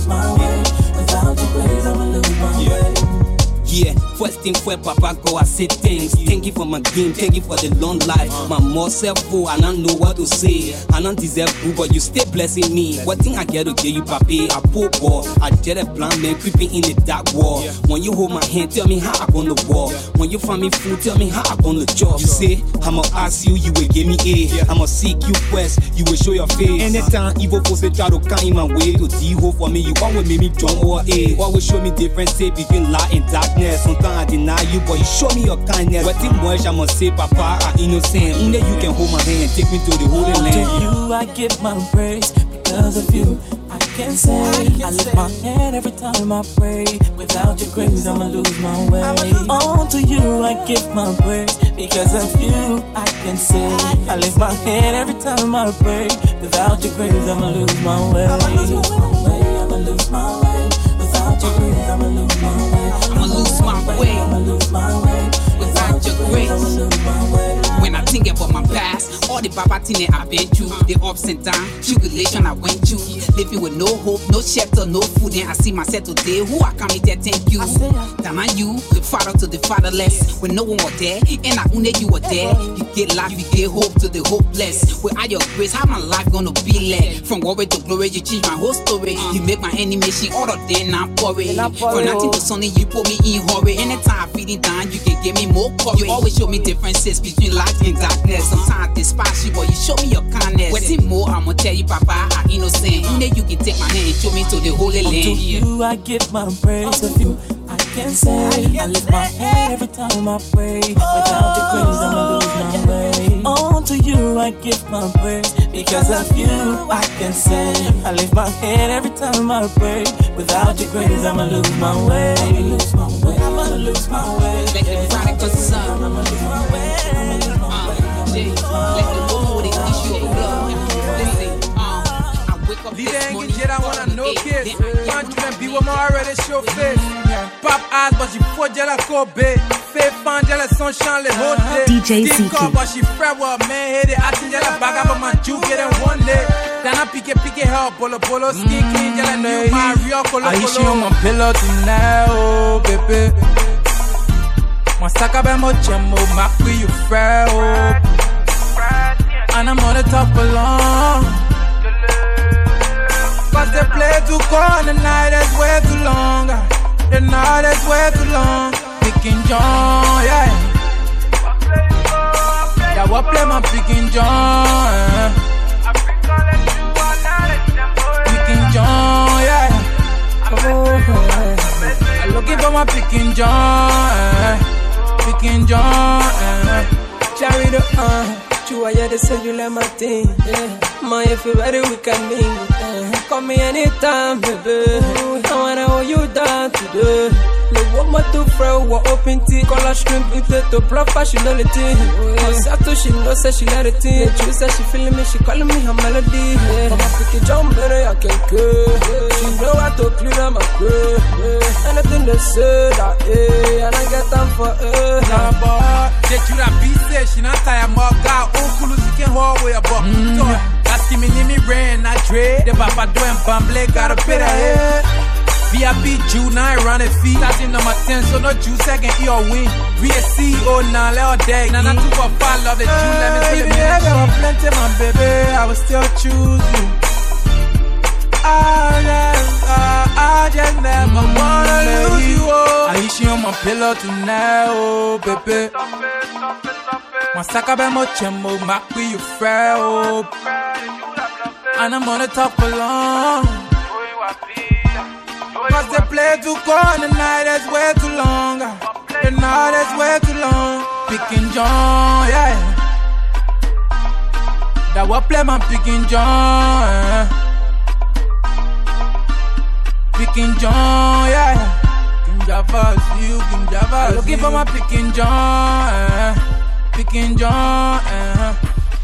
lose my way. Without your grace, I'ma lose my way. Yeah, first thing for Papa go, I say thanks. Thank you for my game, thank you for the long life. My more self-full, I don't know what to say. I don't deserve good, but you stay blessing me. What thing I get to give you, Papi? I poor boy, I get a blind man creeping in the dark wall. When you hold my hand, tell me how I gonna walk. When you find me food, tell me how I gonna job. You say, I'ma ask you, you will give me A. I'ma seek you first, you will show your face. Anytime evil force try to come in my way to D-hole for me, you always make me jump or A. Always show me difference between light and darkness. Sometimes I deny you, but you show me your kindness. What thing much I must say, Papa, I'm innocent. Only you can hold my hand and take me to the Holy Land. To you I give my praise, because of you I can say I lift my head every time I pray. Without your grace I'ma lose my way. On to you I give my praise, because of you I can say I lift my head every time I pray. Without your grace I'ma lose my way. I'ma lose my way, I'ma lose my way. Without your grace I'ma lose my way. I'ma lose my way. I'ma lose my way. Without your grace. When I think about my past, all the baba thing I've been through, the ups and downs, tribulation I went through, living with no hope, no shelter, no food, and I see myself today. Who I come here, thank you. Then I you, the father to the fatherless, when no one was there, and I only you were there. You get life, you get hope to the hopeless. Without your grace, how my life gonna be like? From glory to glory, you change my whole story. You make my animation all of them, I'm worried. From nothing to something, you put me in hurry. Anytime I'm feeling down, you can give me more courage. You always show me differences between light and darkness. Sometimes I despise you, but you show me your kindness. Waiting more, I'ma tell you, Papa, I'm innocent. Only you can take my hand and show me to the Holy Land. To you I give my praise, of you I can say I lift my head every time I pray. Without your grace I'ma lose my way. On to you I give my praise, because of you I can say I lift my head every time I pray. Without your grace I'ma lose my way. I'ma lose my way, I'ma lose my way. Let the prodigal son, I'ma lose my way, I'ma lose my way. Let the Lord issue of blood. Listen, I wake up this morning. I wanna know kids. Want you and be with my already show face. Pop eyes, but she faut la Kobe. Fait fan, la sunshine, les hot day. DJ Stick CK. up, but she fret with man headed. I think la baga, but my Jew get in one day. Then I pick it help, bolo, skin clean, la new Mario, colo. I issue on my pillow tonight, oh, baby. My sack up and my chemo, my free you frail. And I'm on the top along. Cause they play too cold, the night is way too long. The night is way too long. Picking John, yeah. Yeah, what play my Picking John? Picking John, yeah. Oh, I'm looking for my Picking John. Picking John, Cherry the True, I had say you like my thing. Yeah. Ma, if you're ready, we can mingle. Call me anytime, baby. I wanna hold you down today. Look what my two friends were open tea. Call her shrimp, potato, blood fashionality. Sato, she knows that she let it in. She said she feeling me, she calling me her melody. Come on, pick it, jump better, I can cook. She know how to clean up my crib. Anything they say, that, and I get time for her. Nah, boy, get you that beat, she not tired, more God. Ukulu ziken ho way above. That's me me rain, I dread. The papa doing bamble, gotta pay the head. VIP Jew, 9 run a feet. Starting number 10, so no Jew second ear win. We a CEO now, let all day. Now not too far, love the Jew, let me see the minute. I was plenty, my baby, I will still choose you. I just never wanna lose you. I wish you on my pillow tonight, oh baby. Masaka be mo chemo, makwi you frail. And I'm on the top along. Cause they play too cold, the night is way too long. The night is way too long. Picking John, yeah. That what play my Picking John. Picking John, yeah. King Java, you King Java. Looking for my Picking John. Picking John, yeah.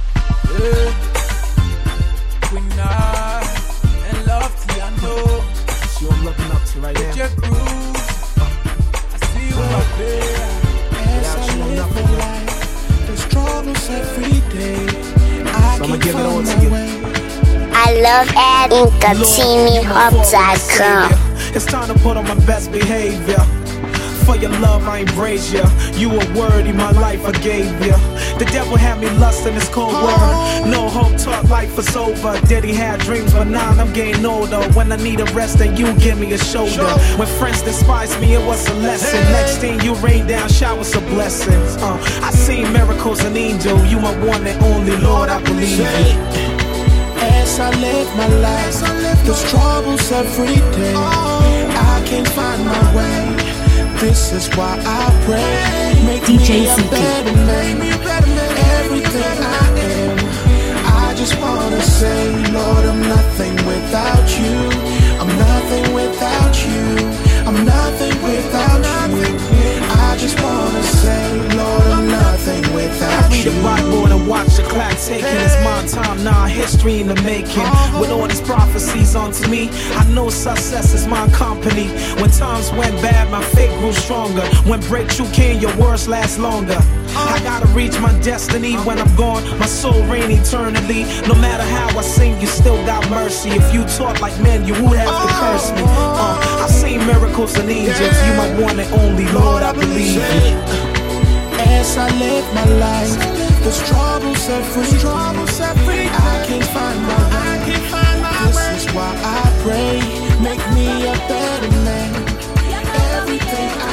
Queen Nai and Love Tiano. She I'm looking up to right now. Check I see you up there. As I live my life, the struggles every day. I So I'ma keep give it on on to my you. way. I I love AdInkatimiHub.com. It's time to put on my best behavior. For your love, I embrace ya. You a word in my life I gave ya. The devil had me lust in this cold world. No hope, talk life was over. Daddy had dreams, but now I'm getting older. When I need a rest, then you give me a shoulder. When friends despise me, it was a lesson. Next thing you rain down showers of blessings. I seen miracles and angels. You my one and only, Lord, I believe it. As I live my life, there's troubles every day. I can't find my way. This is why I pray. Make DJ me a better man. Everything I am, I just wanna say, Lord, I'm nothing without you. I'm nothing without you. I'm nothing without you. I just wanna say, Lord, I'm nothing without you. Read the Bible and watch the clock ticking. It's my time now, history in the making. With all these prophecies onto me, I know success is my company. When times went bad, my faith grew stronger. When breakthrough came, your words last longer. I gotta reach my destiny. When I'm gone, my soul reign eternally. No matter how I sing, you still got mercy. If you talk like men, you would have to curse me. I've seen miracles and angels. You my one and only, Lord, I believe it. As I live my life, there's troubles every day. I can't find my way. This is why I pray. Make me a better man. Everything I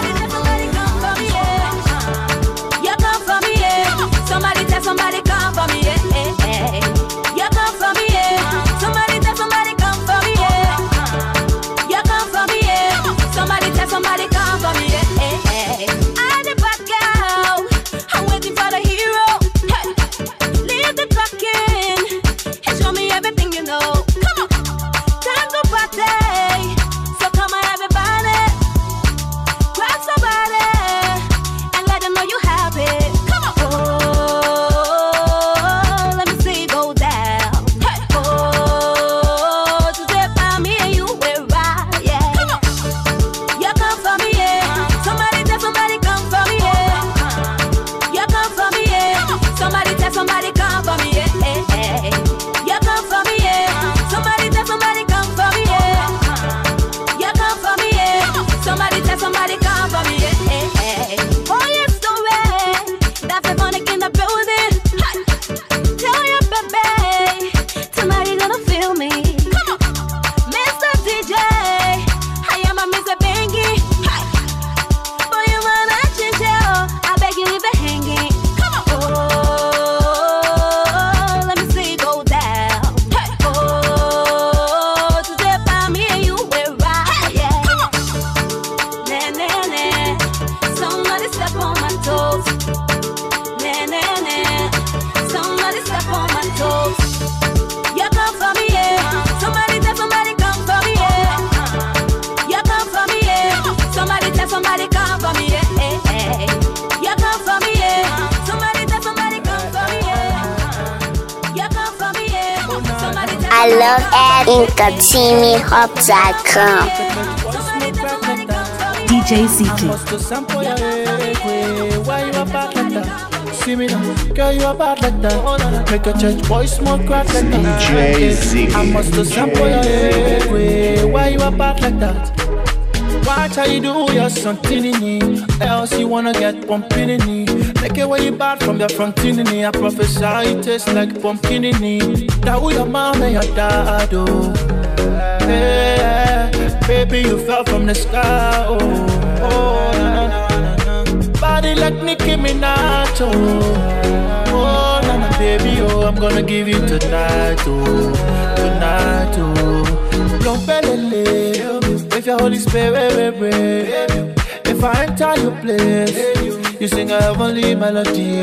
You come for me, yeah. Somebody tell somebody come for me, yeah. You come for me, yeah. Somebody tell somebody come for me, yeah. You come for me, yeah. Somebody tell somebody come for me, yeah. I'm the bad girl. I'm waiting for the hero. Hey, leave the talking and show me everything you know. Come on, time to party. So come on, everybody, grab somebody and let them know you happy. Come on, oh, let me see you go down. Hey, oh, to step by me and you will ride, yeah. Come on, you come for me, yeah. Somebody tell somebody come for me, yeah. You come for me, yeah. Somebody tell somebody come for me, yeah. You come for me, yeah. Somebody tell somebody come for me, yeah. You come for me, yeah. Somebody tell somebody come for me, yeah. Oh, your story, that's the fun in the building. Hi. Tell your baby, somebody gonna feel me. Come on, Mr. DJ, I am a Mr. Bengi. Hi. Boy, you wanna change it, I beg you leave it hanging. Come on, oh, let me see you go down. Hey, oh, to step by me and you will ride, yeah. Come on, nah, nah, nah. Somebody step on my toes. Nah, nah, nah. Somebody step on my toes. You come for me, yeah. Somebody tell somebody come for me, yeah. You come for me, yeah. Somebody tell somebody come for me, yeah. You come for me, yeah. Somebody tell somebody come for me, yeah. You come for me, yeah. Somebody tell I love AdInkatimiHub.com. DJ CK. Why you a bad like that? See me now, girl, you a bad like that. Make a church boy smoke crack like that. DJ CK. I must to sample your way. Why you a bad like that? Watch how you do your something in me. Else you wanna get pumping in me. Make it way you bad from your front in me. I prophesy it tastes like pumpkin in me. That with your mom and your dad, oh. Yeah, baby, you fell from the sky, oh. Oh, na, na, na, na. Body like Nicki Minaj, oh. Oh, na, na, baby, oh. I'm gonna give you tonight, oh. Tonight, oh. Don't with your Holy Spirit, if I enter your place, you sing a heavenly melody.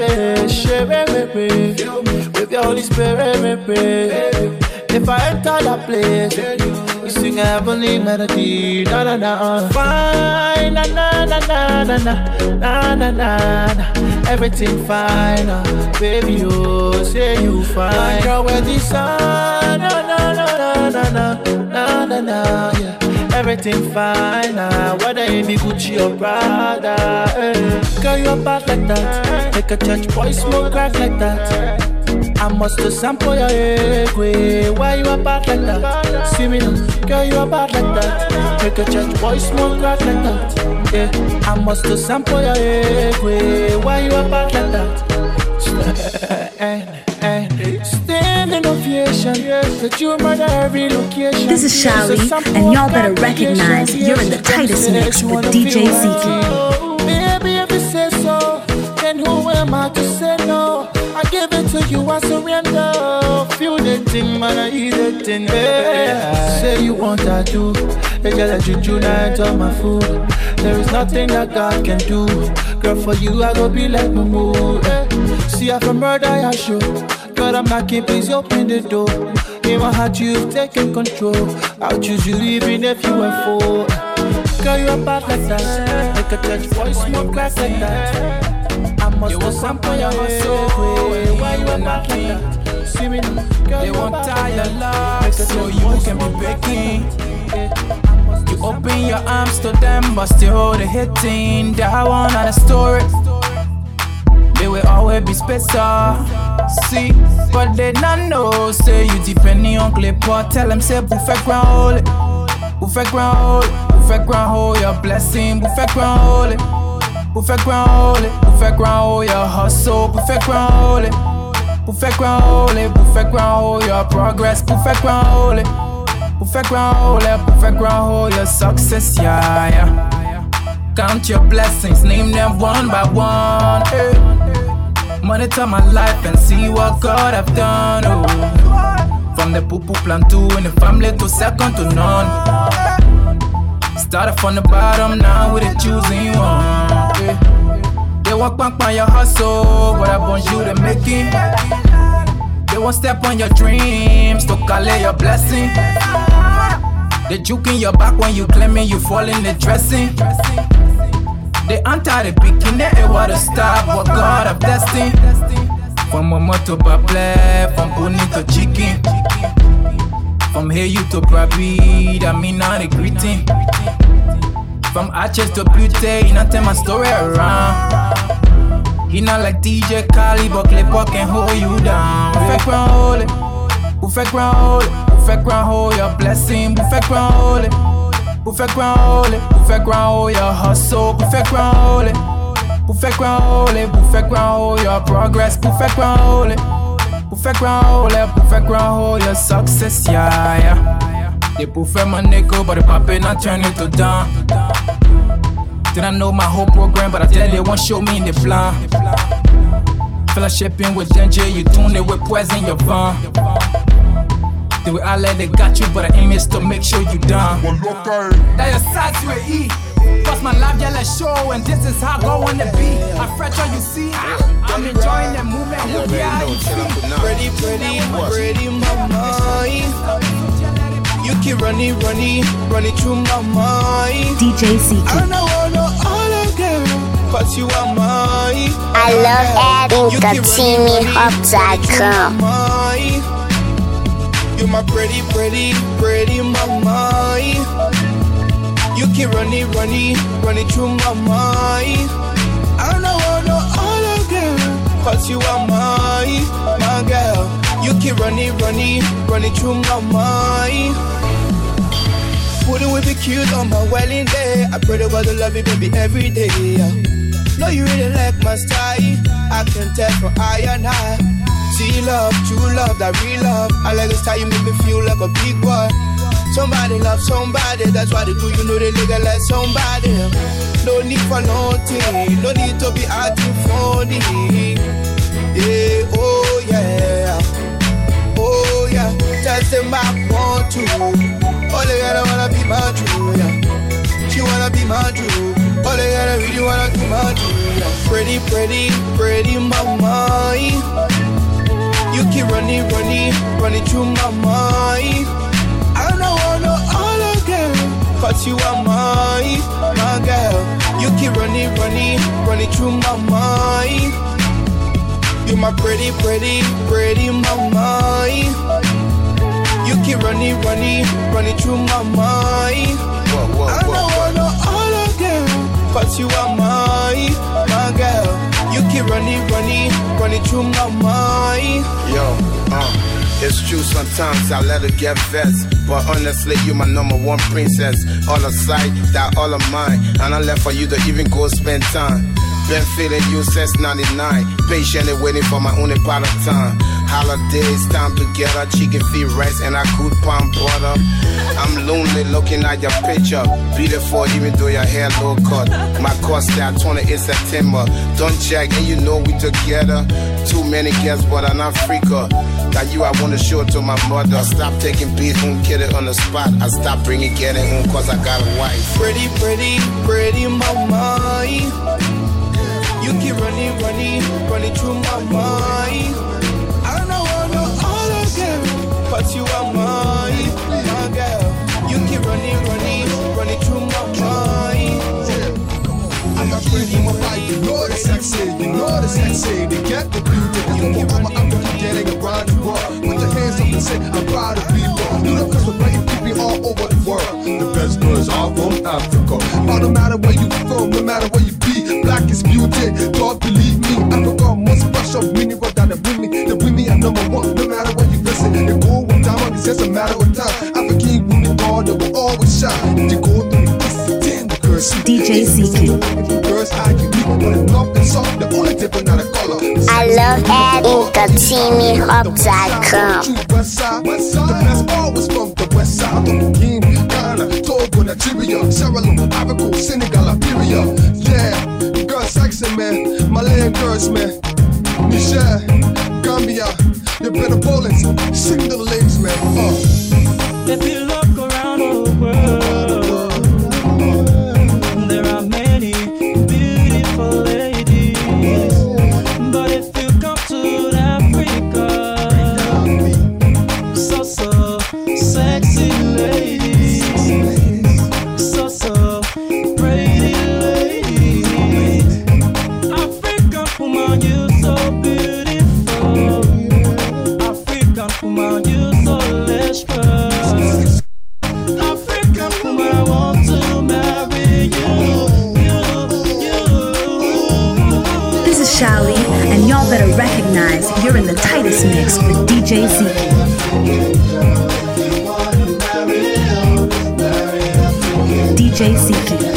With your Holy Spirit, if I enter that place, you sing a heavenly melody. Na na na, fine, na na na na na na na na, everything fine, baby. You say you fine. Girl, where the sun, na na na na na na na na, yeah. Everything fine, whether it be Gucci or Prada, Girl, you a bad like that. Make a church boy smoke crack like that. I must to sample your egg way. Why you a bad like that? See me now, girl, you a bad like that. Make a church boy smoke crack like that. Yeah, I must to sample your egg way. Why you a bad like that? Standing ovation, that you murder every location. This is Shali, and y'all better recognize you're in the tightest mix with DJ Zeke. Baby, if you say so, then who am I to say no? I give it to you, I surrender. Feel the thing, man, I eat the thing. Yeah. Say you want I do. They got a juju night on my food. There is nothing that God can do. Girl, for you, I go be like my mood. See, I'm from murder, I show. Girl, I'm knocking, please open the door. In my heart, you've taken control. I'll choose you even if you were four. Girl, you're bad like that. Make a touch, boy, smoke glass like that. I must go sample your hustle. Why you a bad like that? See me now, girl, they won't tie your love so you can be breaking. You open your arms to them, but still they hitting. That one on the story. They will always be special. See, but they not know. Say you depending on clip or tell them say buffet ground hold it. Buffet ground hold it. Buffet ground hold your blessing. Buffet ground hold it. Buffet ground hold it. Buffet ground hold your hustle. Buffet ground hold it. Buffet ground hold it. Buffet ground hold your progress. Buffet ground hold it. Buffet ground hold it. Buffet ground hold your success. Yeah, yeah. Count your blessings, name them one by one. Hey. Monitor my life and see what God have done. Oh. From the poo-poo plan to in the family to second to none. Started from the bottom, now with a choosing one. Yeah. They won't bank on your hustle, but I want you to make it. They won't step on your dreams, to call it your blessing. They juking your back when you claiming you fall in the dressing. They anti the bikini, it want to stop what God have destined. From Momo to Baple, from Pony to Chicken. From here you to Brabid, I mean not a greeting. From Arches to Butte, you not tell my story around. He not like DJ Khaled, but Clipper can hold you down. Buffet ground hold it, buffet ground hold it, buffet ground hold your blessing. Buffet ground hold it, buffet ground hold it, buffet ground hold your hustle. Buffet ground hold it, buffet ground hold it, buffet ground hold your progress. Buffet ground hold it, buffet ground hold it, buffet ground hold your success. Yeah, yeah. They buffet my nigga, but the papa not turn it to down. Then I know my whole program, but I tell they won't show me in the plan. Fellowshipping with danger, you tune it with poison your van. The way I let they got you, but I aim is to make sure you down. That your size you eat. Cause my life yellow show, and this is how I go on the beat. I fresh on you see, I'm enjoying the movement. Pretty, pretty, pretty mama. You keep running through my mind. DJ Zeke. I know all of them, cause you are mine. I love adding TeamyHub.com. You're my pretty, pretty, pretty mama. You keep running through my mind. I know all of them, cause you are mine, my girl. You keep running through my mind. Wouldn't we be cute on my wedding day? I pray about the love you, baby, every day. Know you really like my style. I can tell from eye and eye. See love, true love, that real love. I like the style you make me feel like a big boy. Somebody love somebody, that's why they do. You know they nigga like somebody. No need for nothing, no need to be acting funny. Yeah, oh yeah, oh yeah. Just them I want to. All they gotta wanna be my true, yeah. She wanna be my true. All they gotta really wanna be my true, yeah. Pretty, pretty, pretty mama. You keep running through my mind. I know all of them, cause you are mine, my girl. You keep running through my mind. You're my pretty, pretty, pretty mama. You keep running through my mind. I know all of them, cause you are mine, my girl. You keep running through my mind. Yo, It's true, sometimes I let her get vexed, but honestly, you my number one princess. All aside, that all of mine, and I left for you to even go spend time. Been feeling you since 99, patiently waiting for my only part of time. Holidays, time together, chicken feet, rice, and I could palm butter. I'm lonely looking at your picture, beautiful even though your hair low cut. My course start 28 September, don't check and you know we together. Too many guests but I'm not freaker. That you I wanna show to my mother. Stop taking beats, won't get it on the spot. I stop bringing getting home cause I got a wife. Pretty, pretty, pretty mama. You keep running through my mind. I don't know all again, but you are mine, my girl. You keep running through my mind. I'm a pretty mama, you know the sexy, they get the beauty. You know I'm African, getting around the world. Put your hands up and say, I'm proud of people. You know, cause we're writing people all over the world. The best girls are from Africa. No matter where you from, no matter where you be, black is beauty, God believe me. Africa most special, mineral that they bring me a number one, no matter where you visit. They go with diamond, it's just a matter of time. African women, God, they will always shine. If you go through this, then the girls DJ Zeke. Girls are unique, but enough and soft, the only different are the color. I love AddingTheTeamyHub.com. The best always from the west side. Guinea, Ghana, Togo, Nigeria, Sierra Leone, Ivory Coast, Senegal, Liberia. Yeah, girls sexy, man. Malayan girls, man. Niger, Gambia, the better bowlers. Sing the ladies, man. If you look around the world, there are many beautiful ladies. But if you come to Africa, so sexy ladies, so pretty ladies. African woman, you so beautiful. African woman, you so luscious. African woman, I want to marry you. This is Shali, and y'all better recognize you're in the tightest mix with DJ Zeke. DJ Zeke.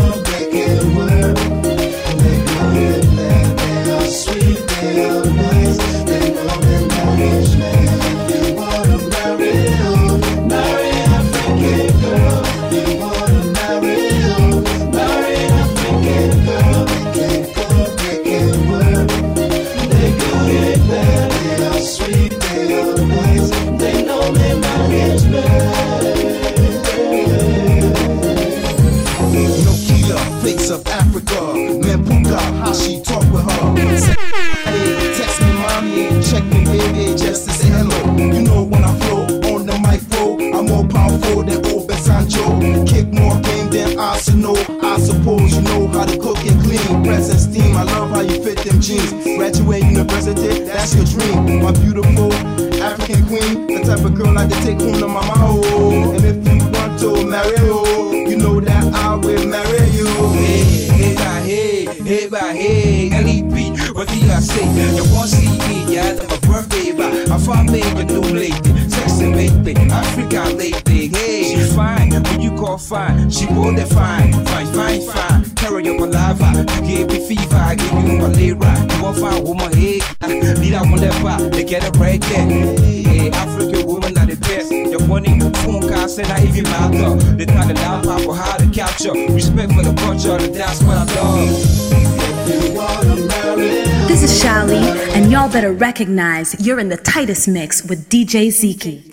Of Africa, Membuka, how she talk with her. Hey, text me mommy, check me baby, just to say hello. You know when I flow on the micro, I'm more powerful than Obe Sancho. Kick more game than Arsenal. I suppose you know how to cook and clean. Press and steam, I love how you fit them jeans. Graduate university, that's your dream. My beautiful African queen, the type of girl I can take home to mama. Oh, and if you want to marry her, you know that I will marry you. Hey, LEP, what do you say? You want to see me, yeah, my birthday, but I found me a new lady. Sexy baby, African lady. Hey, she fine, when you call fine. She won't define, fine. Carry your palava, you gave me fever, I gave you malaria. You won't find woman, hey, need I want that bar, they get it right there. Hey, African woman are the best. Your money, phone cars, and I even my dog. They talk a loud pop for how to capture. Respect for the culture, that's what I love. This is Shali, and y'all better recognize you're in the tightest mix with DJ Zeke.